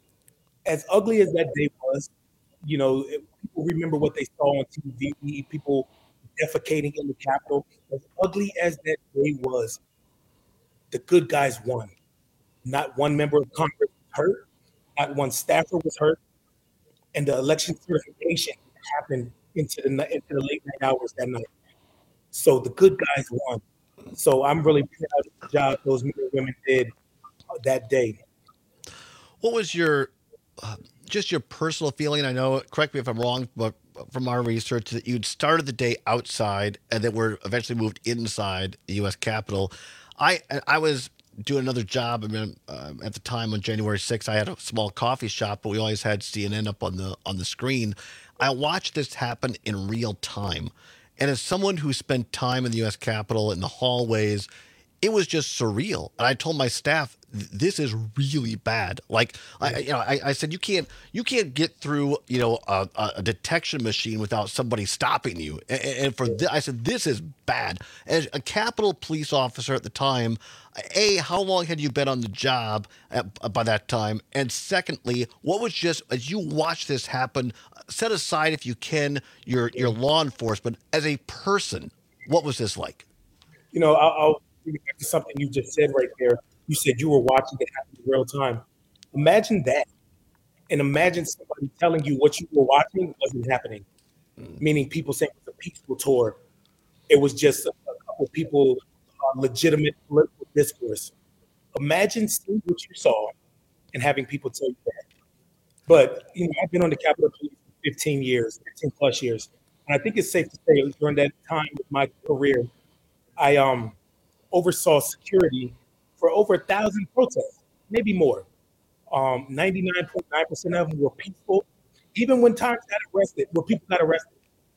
S5: as ugly as that day was, you know, people remember what they saw on T V, people defecating in the Capitol. As ugly as that day was, the good guys won. Not one member of Congress was hurt, not one staffer was hurt, and the election certification happened into the into the late night hours that night. So the good guys won. So I'm really proud of the job those men and women did uh, that day.
S19: What was your uh, just your personal feeling? I know, correct me if I'm wrong, but from our research that you'd started the day outside and then were eventually moved inside the U S Capitol. I I was doing another job. I mean, uh, at the time on January sixth, I had a small coffee shop, but we always had C N N up on the on the screen. I watched this happen in real time, and as someone who spent time in the U S Capitol in the hallways, it was just surreal. And I told my staff, this is really bad. Like, I, you know, I, I said, you can't, you can't get through, you know, a, a detection machine without somebody stopping you. And, and for this, I said, this is bad. As a Capitol Police officer at the time, A, how long had you been on the job at, by that time? And secondly, what was just, as you watch this happen, set aside, if you can, your, your law enforcement, as a person, what was this like?
S5: You know, I'll, I'll bring back to something you just said right there. You said you were watching it happen in real time. Imagine that. And imagine somebody telling you what you were watching wasn't happening. Mm. Meaning people saying it was a peaceful tour. It was just a, a couple of people, uh, legitimate political discourse. Imagine seeing what you saw and having people tell you that. But, you know, I've been on the Capitol Police for fifteen years, fifteen plus years. And I think it's safe to say during that time of my career, I um oversaw security for over a thousand protests, maybe more. Um, ninety-nine point nine percent of them were peaceful. Even when times got arrested, where people got arrested,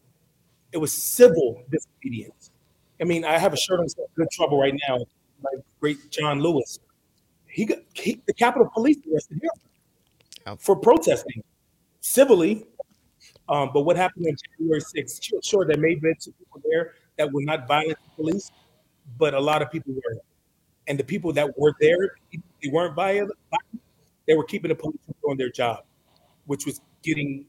S5: it was civil disobedience. I mean, I have a shirt on that's in good trouble right now. My great John Lewis. He got he, the Capitol Police arrested him yep. for protesting civilly. Um, but what happened on January sixth? Sure, sure, there may have been some people there that were not violent to police, but a lot of people were. And the people that were there, they weren't violent. They were keeping the police from doing their job, which was getting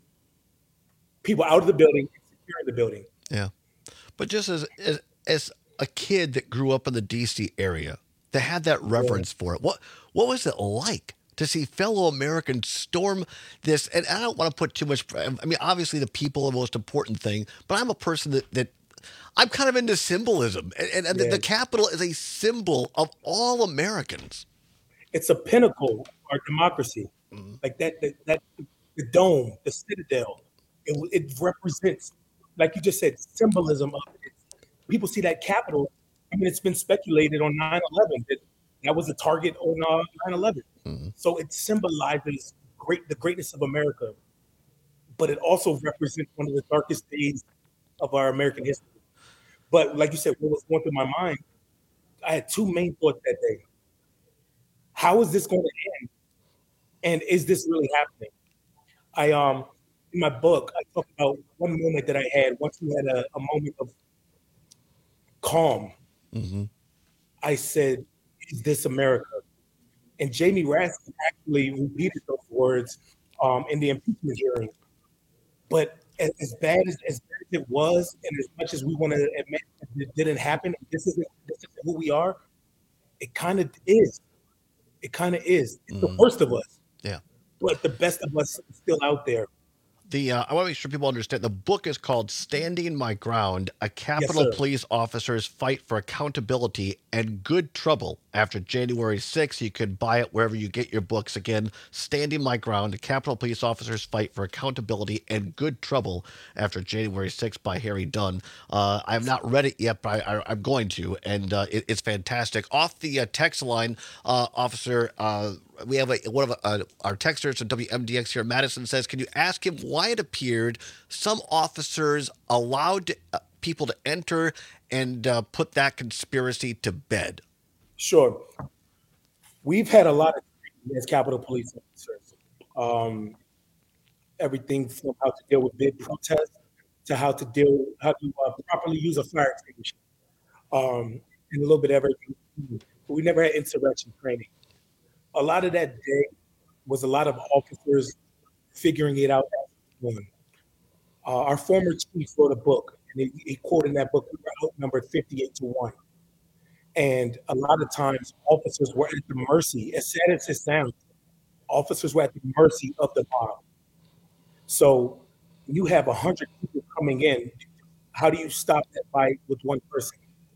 S5: people out of the building and securing the building.
S19: Yeah. But just as, as as a kid that grew up in the D C area, that had that reverence yeah. for it, what what was it like to see fellow Americans storm this? And I don't want to put too much, I mean, obviously the people are the most important thing, but I'm a person that, that I'm kind of into symbolism. And, and yeah. the, the Capitol is a symbol of all Americans.
S5: It's a pinnacle of our democracy. Mm-hmm. Like that, that, that, the dome, the citadel, it, it represents, like you just said, symbolism of it. People see that Capitol. I mean, it's been speculated on nine eleven that that was a target on uh, nine eleven. Mm-hmm. So it symbolizes great the greatness of America, but it also represents one of the darkest days of our American history. But like you said, what was going through my mind, I had two main thoughts that day. How is this going to end? And is this really happening? I um in my book, I talk about one moment that I had once we had a, a moment of calm.
S19: Mm-hmm.
S5: I said, "Is this America?" And Jamie Raskin actually repeated those words um, in the impeachment hearing. But as, as bad as, as bad as it was, and as much as we want to admit that it didn't happen, this isn't this isn't who we are. It kind of is. It kind of is. It's mm. the worst of us.
S19: Yeah.
S5: But the best of us is still out there.
S19: The uh, I want to make sure people understand. The book is called "Standing My Ground: A Capitol
S5: Yes,
S19: Police Officer's Fight for Accountability and Good Trouble After January sixth." You can buy it wherever you get your books. Again, "Standing My Ground: A Capitol Police Officer's Fight for Accountability and Good Trouble After January sixth" by Harry Dunn. Uh, I have not read it yet, but I, I, I'm going to, and uh, it, it's fantastic. Off the uh, text line, uh, Officer. Uh, We have a, one of uh, our texters from W M D X here, Madison, says, can you ask him why it appeared some officers allowed uh, people to enter and uh, put that conspiracy to bed?
S5: Sure. We've had a lot of training as Capitol Police officers. Um, everything from how to deal with bid protests to how to deal, how to uh, properly use a fire extinguisher, um, and a little bit of everything. But we never had insurrection training. A lot of that day was a lot of officers figuring it out as one. Uh, our former chief wrote a book, and he, he quoted in that book, we were outnumbered fifty-eight to one. And a lot of times, officers were at the mercy, as sad as it sounds, officers were at the mercy of the mob. So you have one hundred people coming in. How do you stop that fight with one person?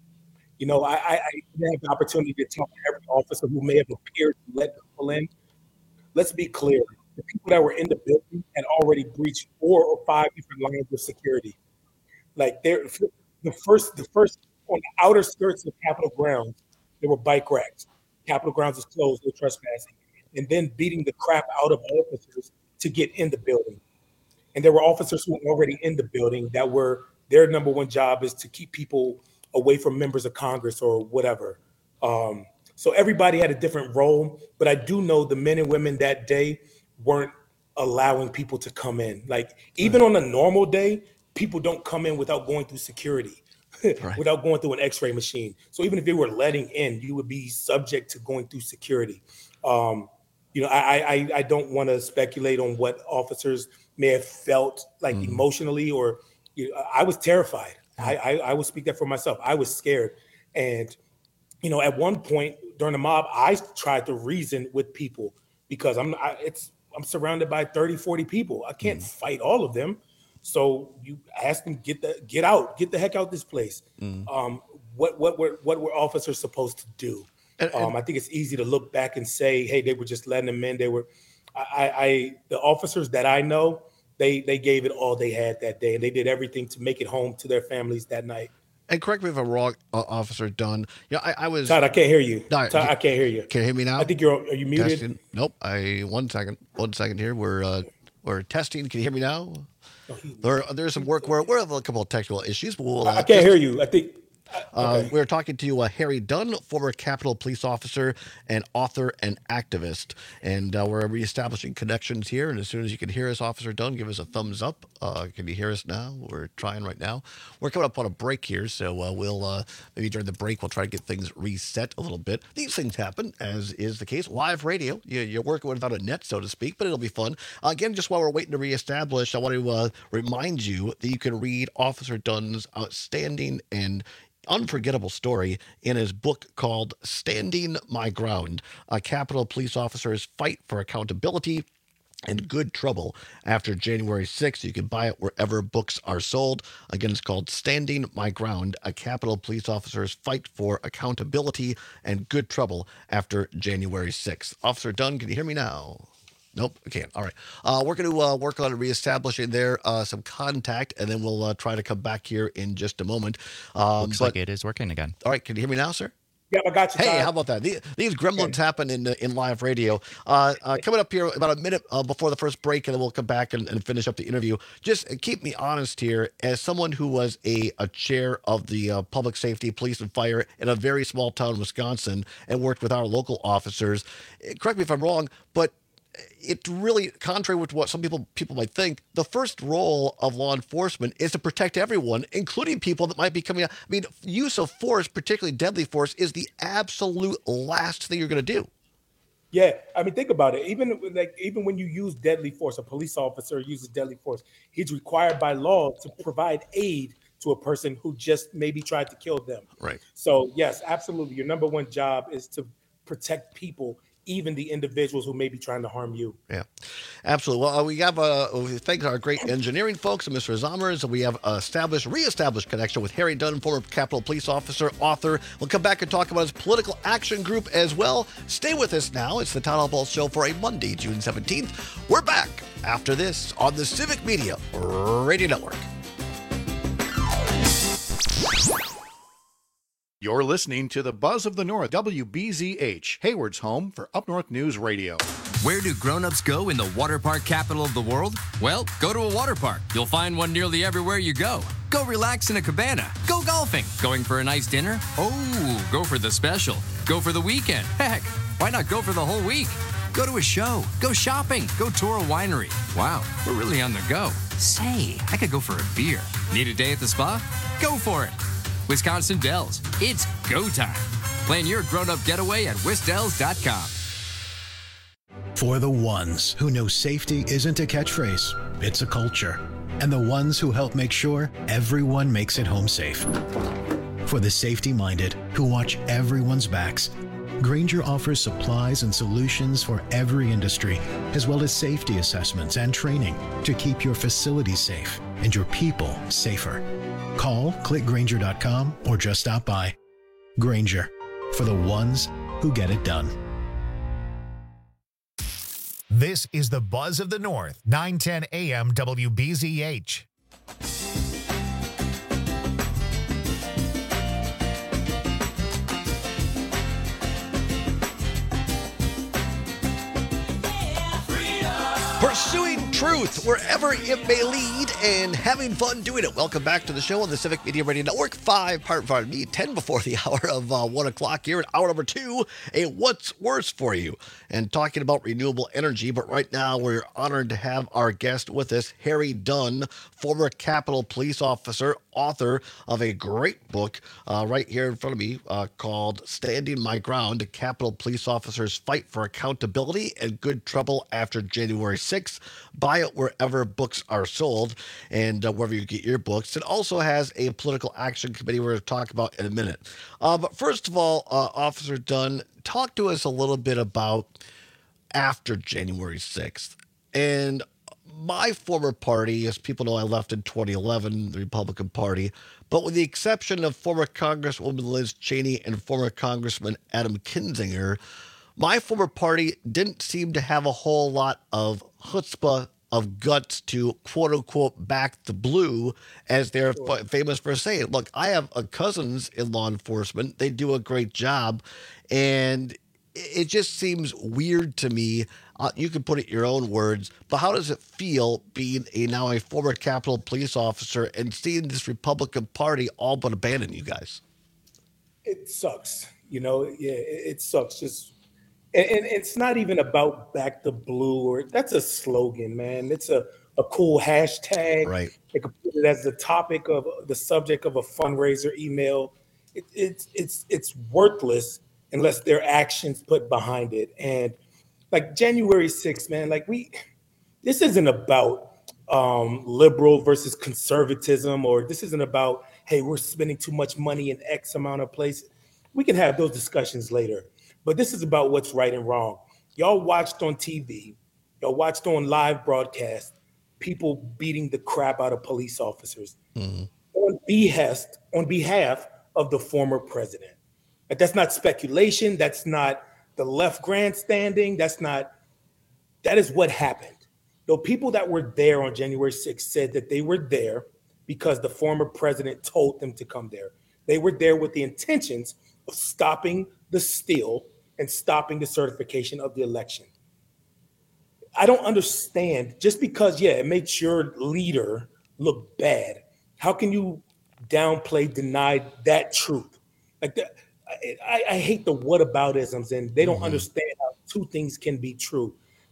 S5: You know, I, I, I have the opportunity to talk to every officer who may have appeared to let people in. Let's be clear. The people that were in the building had already breached four or five different lines of security. Like they're, the first, the first on the outer skirts of Capitol grounds, there were bike racks. Capitol grounds is closed, no trespassing. And then beating the crap out of officers to get in the building. And there were officers who were already in the building that were, their number one job is to keep people away from members of Congress or whatever. Um, so everybody had a different role, but I do know the men and women that day weren't allowing people to come in. Like even right. on a normal day, people don't come in without going through security, right. without going through an x-ray machine. So even if they were letting in, you would be subject to going through security. Um, you know, I, I, I don't want to speculate on what officers may have felt like mm. emotionally, or you know, I was terrified. I, I, I will speak that for myself. I was scared. And, you know, at one point during the mob, I tried to reason with people because I'm I, it's I'm surrounded by thirty, forty people. I can't mm. fight all of them. So you ask them, get the get out, get the heck out this place. Mm. Um, what what were what were officers supposed to do? And, and, um, I think it's easy to look back and say, hey, they were just letting them in. They were I, I the officers that I know, They they gave it all they had that day, and they did everything to make it home to their families that night.
S19: And correct me if I'm wrong, uh, Officer Dunn. Yeah, I, I was.
S5: Todd, I can't hear you.
S19: No,
S5: Todd, I can't hear you.
S19: Can you hear me now?
S5: I think you're. Are you muted?
S19: Testing. Nope. I one second. One second here. We're uh, we're testing. Can you hear me now? Oh, there, there's some work where we have a couple of technical issues, but we'll. Uh,
S5: I can't just, hear you. I think.
S19: Uh,
S5: okay.
S19: We're talking to uh, Harry Dunn, former Capitol Police officer and author and activist. And uh, we're reestablishing connections here. And as soon as you can hear us, Officer Dunn, give us a thumbs up. Uh, can you hear us now? We're trying right now. We're coming up on a break here. So uh, we'll uh, maybe during the break, we'll try to get things reset a little bit. These things happen, as is the case. Live radio, you, you're working without a net, so to speak, but it'll be fun. Uh, again, just while we're waiting to reestablish, I want to uh, remind you that you can read Officer Dunn's outstanding and unforgettable story in his book called Standing My Ground, a Capitol Police Officer's Fight for Accountability and Good Trouble After January sixth. You can buy it wherever books are sold. Again, it's called Standing My Ground, a Capitol Police Officer's Fight for Accountability and Good Trouble After January sixth. Officer Dunn, can you hear me now? Nope, I can't. All right. Uh, we're going to uh, work on reestablishing there uh, some contact, and then we'll uh, try to come back here in just a moment. Um,
S20: Looks
S19: but,
S20: like it is working again.
S19: All right. Can you hear me now, sir?
S5: Yeah, I got you.
S19: Hey,
S5: Todd.
S19: how about that? These, these gremlins okay. happen in uh, in live radio. Uh, uh, coming up here about a minute uh, before the first break, and then we'll come back and, and finish up the interview. Just keep me honest here. As someone who was a, a chair of the uh, public safety, police, and fire in a very small town, Wisconsin, and worked with our local officers, correct me if I'm wrong, but it really, contrary with what some people people might think, the first role of law enforcement is to protect everyone, including people that might be coming out. I mean, use of force, particularly deadly force, is the absolute last thing you're going to do.
S5: Yeah, I mean, think about it. Even like even when you use deadly force, a police officer uses deadly force. He's required by law to provide aid to a person who just maybe tried to kill them.
S19: Right.
S5: So yes, absolutely. Your number one job is to protect people, even the individuals who may be trying to harm you.
S19: Yeah, absolutely. Well, uh, we have uh, we thank our great engineering folks and Mister Zommers. We have uh, established, reestablished connection with Harry Dunn, former Capitol Police officer, author. We'll come back and talk about his political action group as well. Stay with us now. It's the Town Hall Pulse Show for a Monday, June seventeenth. We're back after this on the Civic Media Radio Network.
S21: You're listening to the Buzz of the North, W B Z H, Hayward's home for Up North News Radio.
S7: Where do grown-ups go in the water park capital of the world? Well, go to a water park. You'll find one nearly everywhere you go. Go relax in a cabana. Go golfing. Going for a nice dinner? Oh, go for the special. Go for the weekend. Heck, why not go for the whole week? Go to a show. Go shopping. Go tour a winery. Wow, we're really on the go. Say, I could go for a beer. Need a day at the spa? Go for it. Wisconsin Dells. It's go time. Plan your grown-up getaway at wisdells dot com.
S12: For the ones who know safety isn't a catchphrase, it's a culture. And the ones who help make sure everyone makes it home safe. For the safety-minded who watch everyone's backs, Grainger offers supplies and solutions for every industry, as well as safety assessments and training to keep your facilities safe and your people safer. Call, click Grainger dot com, or just stop by. Grainger, for the ones who get it done.
S1: This is the Buzz of the North, nine ten A M W B Z H.
S19: Pursuing truth wherever it may lead and having fun doing it. Welcome back to the show on the Civic Media Radio Network. Five, part pardon me, ten before the hour of uh, one o'clock here at hour number two. A What's Worse for You, and talking about renewable energy. But right now we're honored to have our guest with us, Harry Dunn, former Capitol Police officer, author of a great book uh, right here in front of me uh, called Standing My Ground, a Capitol Police Officer's Fight for Accountability and Good Trouble After January sixth. Buy it wherever books are sold and uh, wherever you get your books. It also has a political action committee we're going to talk about in a minute. Uh, but first of all, uh, Officer Dunn, talk to us a little bit about after January sixth. And my former party, as people know, I left in twenty eleven, the Republican Party, but with the exception of former Congresswoman Liz Cheney and former Congressman Adam Kinzinger, my former party didn't seem to have a whole lot of chutzpah, of guts to quote-unquote back the blue, as they're sure. f- famous for saying. Look, I have uh, cousins in law enforcement. They do a great job, and it just seems weird to me. Uh, you can put it in your own words, but how does it feel being a now a former Capitol Police officer and seeing this Republican Party all but abandon you guys?
S5: It sucks. You know, yeah, it, it sucks. Just And, and it's not even about back the blue, or that's a slogan, man. It's a, a cool hashtag.
S19: Right.
S5: They could put it as the topic of the subject of a fundraiser email. It, it's it's it's worthless unless there are actions put behind it. And like January sixth, man, like we, this isn't about um, liberal versus conservatism, or this isn't about, hey, we're spending too much money in X amount of places. We can have those discussions later. But this is about what's right and wrong. Y'all watched on T V, y'all watched on live broadcast, people beating the crap out of police officers mm-hmm. on behest, on behalf of the former president. Like, that's not speculation. That's not the left grandstanding. That's not, that is what happened. The people that were there on January sixth said that they were there because the former president told them to come there. They were there with the intentions of stopping the steal and stopping the certification of the election. I don't understand, just because, yeah, it makes your leader look bad, how can you downplay, deny that truth? Like that, I, I hate the whataboutisms, and they don't mm-hmm. understand how two things can be true.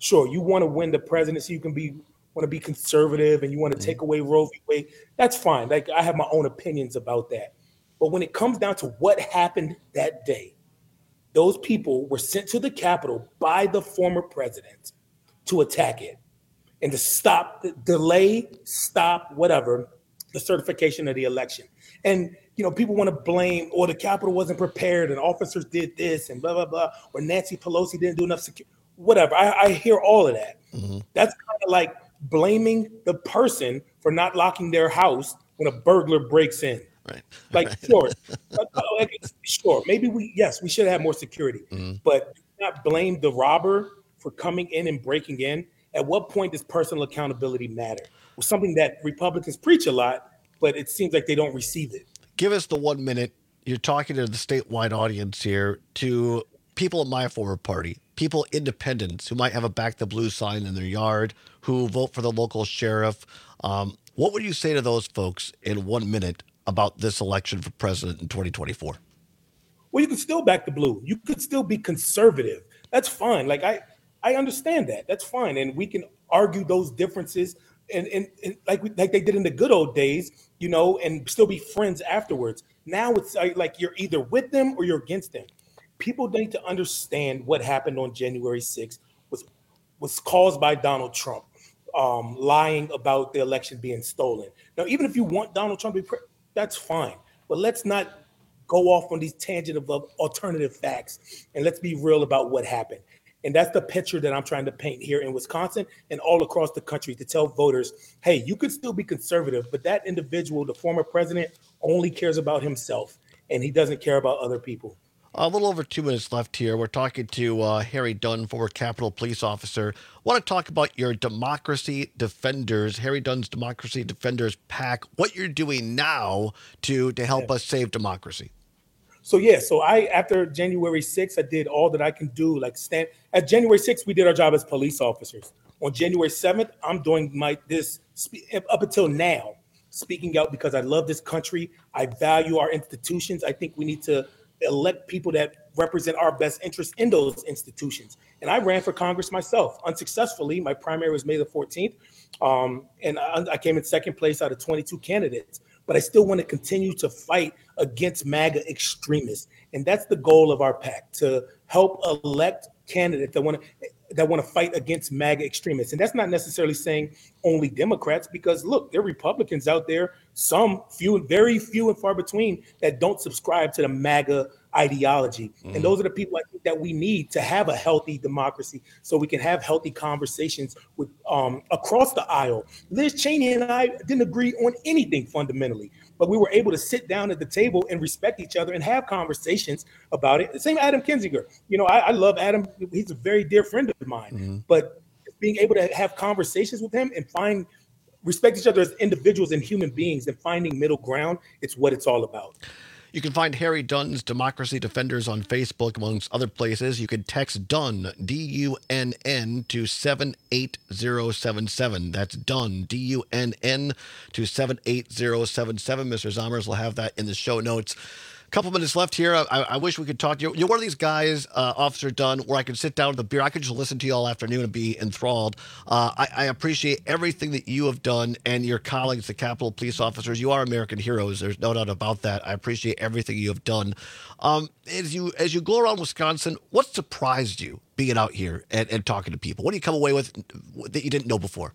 S5: Sure, you want to win the presidency, you can be want to be conservative, and you want to take away Roe v. Wade. That's fine. Like, I have my own opinions about that. But when it comes down to what happened that day, those people were sent to the Capitol by the former president to attack it and to stop, delay, stop, whatever, the certification of the election. And, you know, people want to blame, or the Capitol wasn't prepared and officers did this and blah, blah, blah, or Nancy Pelosi didn't do enough security, whatever. I, I hear all of that. Mm-hmm. That's kind of like blaming the person for not locking their house when a burglar breaks in.
S19: Right.
S5: Like,
S19: right.
S5: sure, like, sure, maybe we, yes, we should have more security, mm-hmm. but not blame the robber for coming in and breaking in. At what point does personal accountability matter? Well, something that Republicans preach a lot, but it seems like they don't receive it.
S19: Give us the one minute. You're talking to the statewide audience here, to people in my former party, people, independents who might have a Back the Blue sign in their yard, who vote for the local sheriff. Um, what would you say to those folks in one minute about this election for president in twenty twenty-four?
S5: Well, you can still back the blue. You could still be conservative. That's fine. Like, I, I understand that. That's fine. And we can argue those differences and, and, and like, we, like they did in the good old days, you know, and still be friends afterwards. Now it's like you're either with them or you're against them. People need to understand what happened on January sixth was, was caused by Donald Trump um, lying about the election being stolen. Now, even if you want Donald Trump to be president, that's fine. But let's not go off on these tangent of alternative facts, and let's be real about what happened. And that's the picture that I'm trying to paint here in Wisconsin and all across the country, to tell voters, hey, you could still be conservative, but that individual, the former president, only cares about himself, and he doesn't care about other people.
S19: A little over two minutes left here. We're talking to uh, Harry Dunn, former Capitol Police Officer. I want to talk about your Democracy Defenders, Harry Dunn's Democracy Defenders PAC, what you're doing now to, to help yeah. us save democracy.
S5: So, yeah, so I, after January sixth, I did all that I can do. Like, stand at January sixth, we did our job as police officers. On January seventh, I'm doing my this up until now, speaking out because I love this country. I value our institutions. I think we need to elect people that represent our best interests in those institutions. And I ran for Congress myself unsuccessfully. My primary was May the fourteenth. Um, and I, I came in second place out of twenty-two candidates. But I still want to continue to fight against MAGA extremists. And that's the goal of our PAC, to help elect candidates that want to that want to fight against MAGA extremists. And that's not necessarily saying only Democrats, because look, there are Republicans out there, some few, very few and far between, that don't subscribe to the MAGA ideology. Mm-hmm. And those are the people I think that we need to have a healthy democracy, so we can have healthy conversations with um, across the aisle. Liz Cheney and I didn't agree on anything fundamentally, but we were able to sit down at the table and respect each other and have conversations about it. The same Adam Kinzinger. You know, I, I love Adam. He's a very dear friend of mine. Mm-hmm. But being able to have conversations with him and find respect each other as individuals and human beings and finding middle ground, it's what it's all about.
S19: You can find Harry Dunn's Democracy Defenders on Facebook, amongst other places. You can text Dunn, D U N N, to seven eight zero seven seven. That's Dunn, D U N N, to seven eight zero seven seven. Mister Zommers will have that in the show notes. Couple minutes left here. I, I wish we could talk to you. You're one of these guys, uh, Officer Dunn, where I could sit down with a beer. I could just listen to you all afternoon and be enthralled. Uh, I, I appreciate everything that you have done, and your colleagues, the Capitol Police officers. You are American heroes. There's no doubt about that. I appreciate everything you have done. Um, as you as you go around Wisconsin, what surprised you being out here and, and talking to people? What do you come away with that you didn't know before?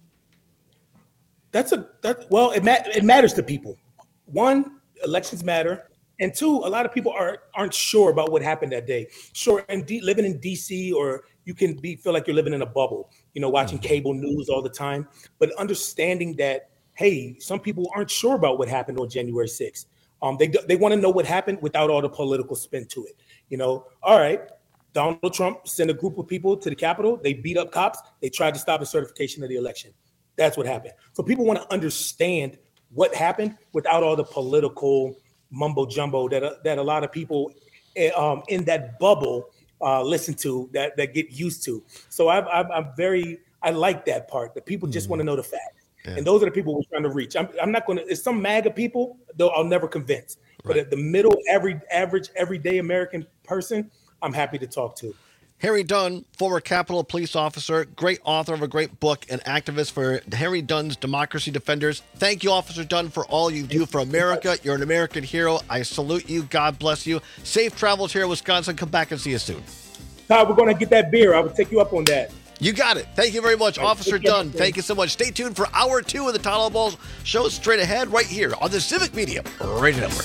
S5: That's a that. Well, it ma- it matters to people. One, elections matter. And two, a lot of people are, aren't sure about what happened that day. Sure, and D, living in D C, or you can be feel like you're living in a bubble, you know, watching cable news all the time. But understanding that, hey, some people aren't sure about what happened on January sixth. Um, they they want to know what happened without all the political spin to it. You know, all right, Donald Trump sent a group of people to the Capitol. They beat up cops. They tried to stop the certification of the election. That's what happened. So people want to understand what happened without all the political mumbo jumbo that uh, that a lot of people um, in that bubble uh, listen to, that that get used to. So I've, I've, I'm very I like that part. That people just mm-hmm. want to know the facts, yeah. and those are the people we're trying to reach. I'm, I'm not going to. It's some MAGA people, though I'll never convince. Right. But at the middle, every average, everyday American person, I'm happy to talk to.
S19: Harry Dunn, former Capitol Police officer, great author of a great book, and activist for Harry Dunn's Democracy Defenders. Thank you, Officer Dunn, for all you do for America. You're an American hero. I salute you. God bless you. Safe travels here in Wisconsin. Come back and see you soon.
S5: Todd, we're going to get that beer. I will take you up on that.
S19: You got it. Thank you very much, right, Officer Dunn. Thank you so much. Stay tuned for hour two of the Todd Ball Show straight ahead right here on the Civic Media Radio Network.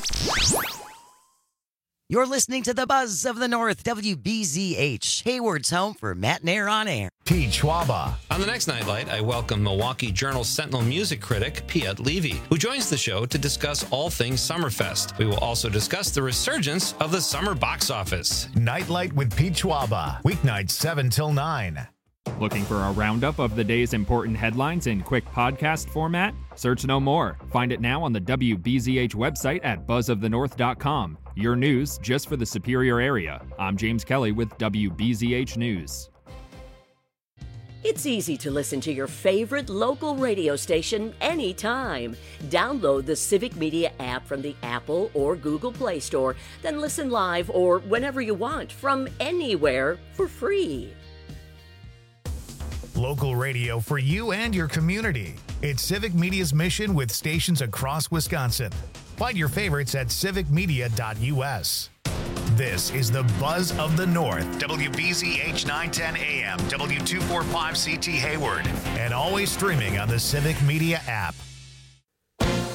S8: You're listening to the Buzz of the North, W B Z H, Hayward's home for Matt Nair on air.
S1: Pete Schwaba.
S16: On the next Nightlight, I welcome Milwaukee Journal-Sentinel music critic Piet Levy, who joins the show to discuss all things Summerfest. We will also discuss the resurgence of the summer box office.
S1: Nightlight with Pete Schwaba, weeknights seven till nine.
S9: Looking for a roundup of the day's important headlines in quick podcast format? Search no more. Find it now on the W B Z H website at buzz of the north dot com. Your news just for the Superior area. I'm James Kelly with W B Z H News.
S18: It's easy to listen to your favorite local radio station anytime. Download the Civic Media app from the Apple or Google Play Store, then listen live or whenever you want from anywhere for free.
S1: Local radio for you and your community. It's Civic Media's mission with stations across Wisconsin. Find your favorites at civic media dot U S. This is the Buzz of the North, W B Z H nine ten A M, W two forty-five C T Hayward, and always streaming on the Civic Media app.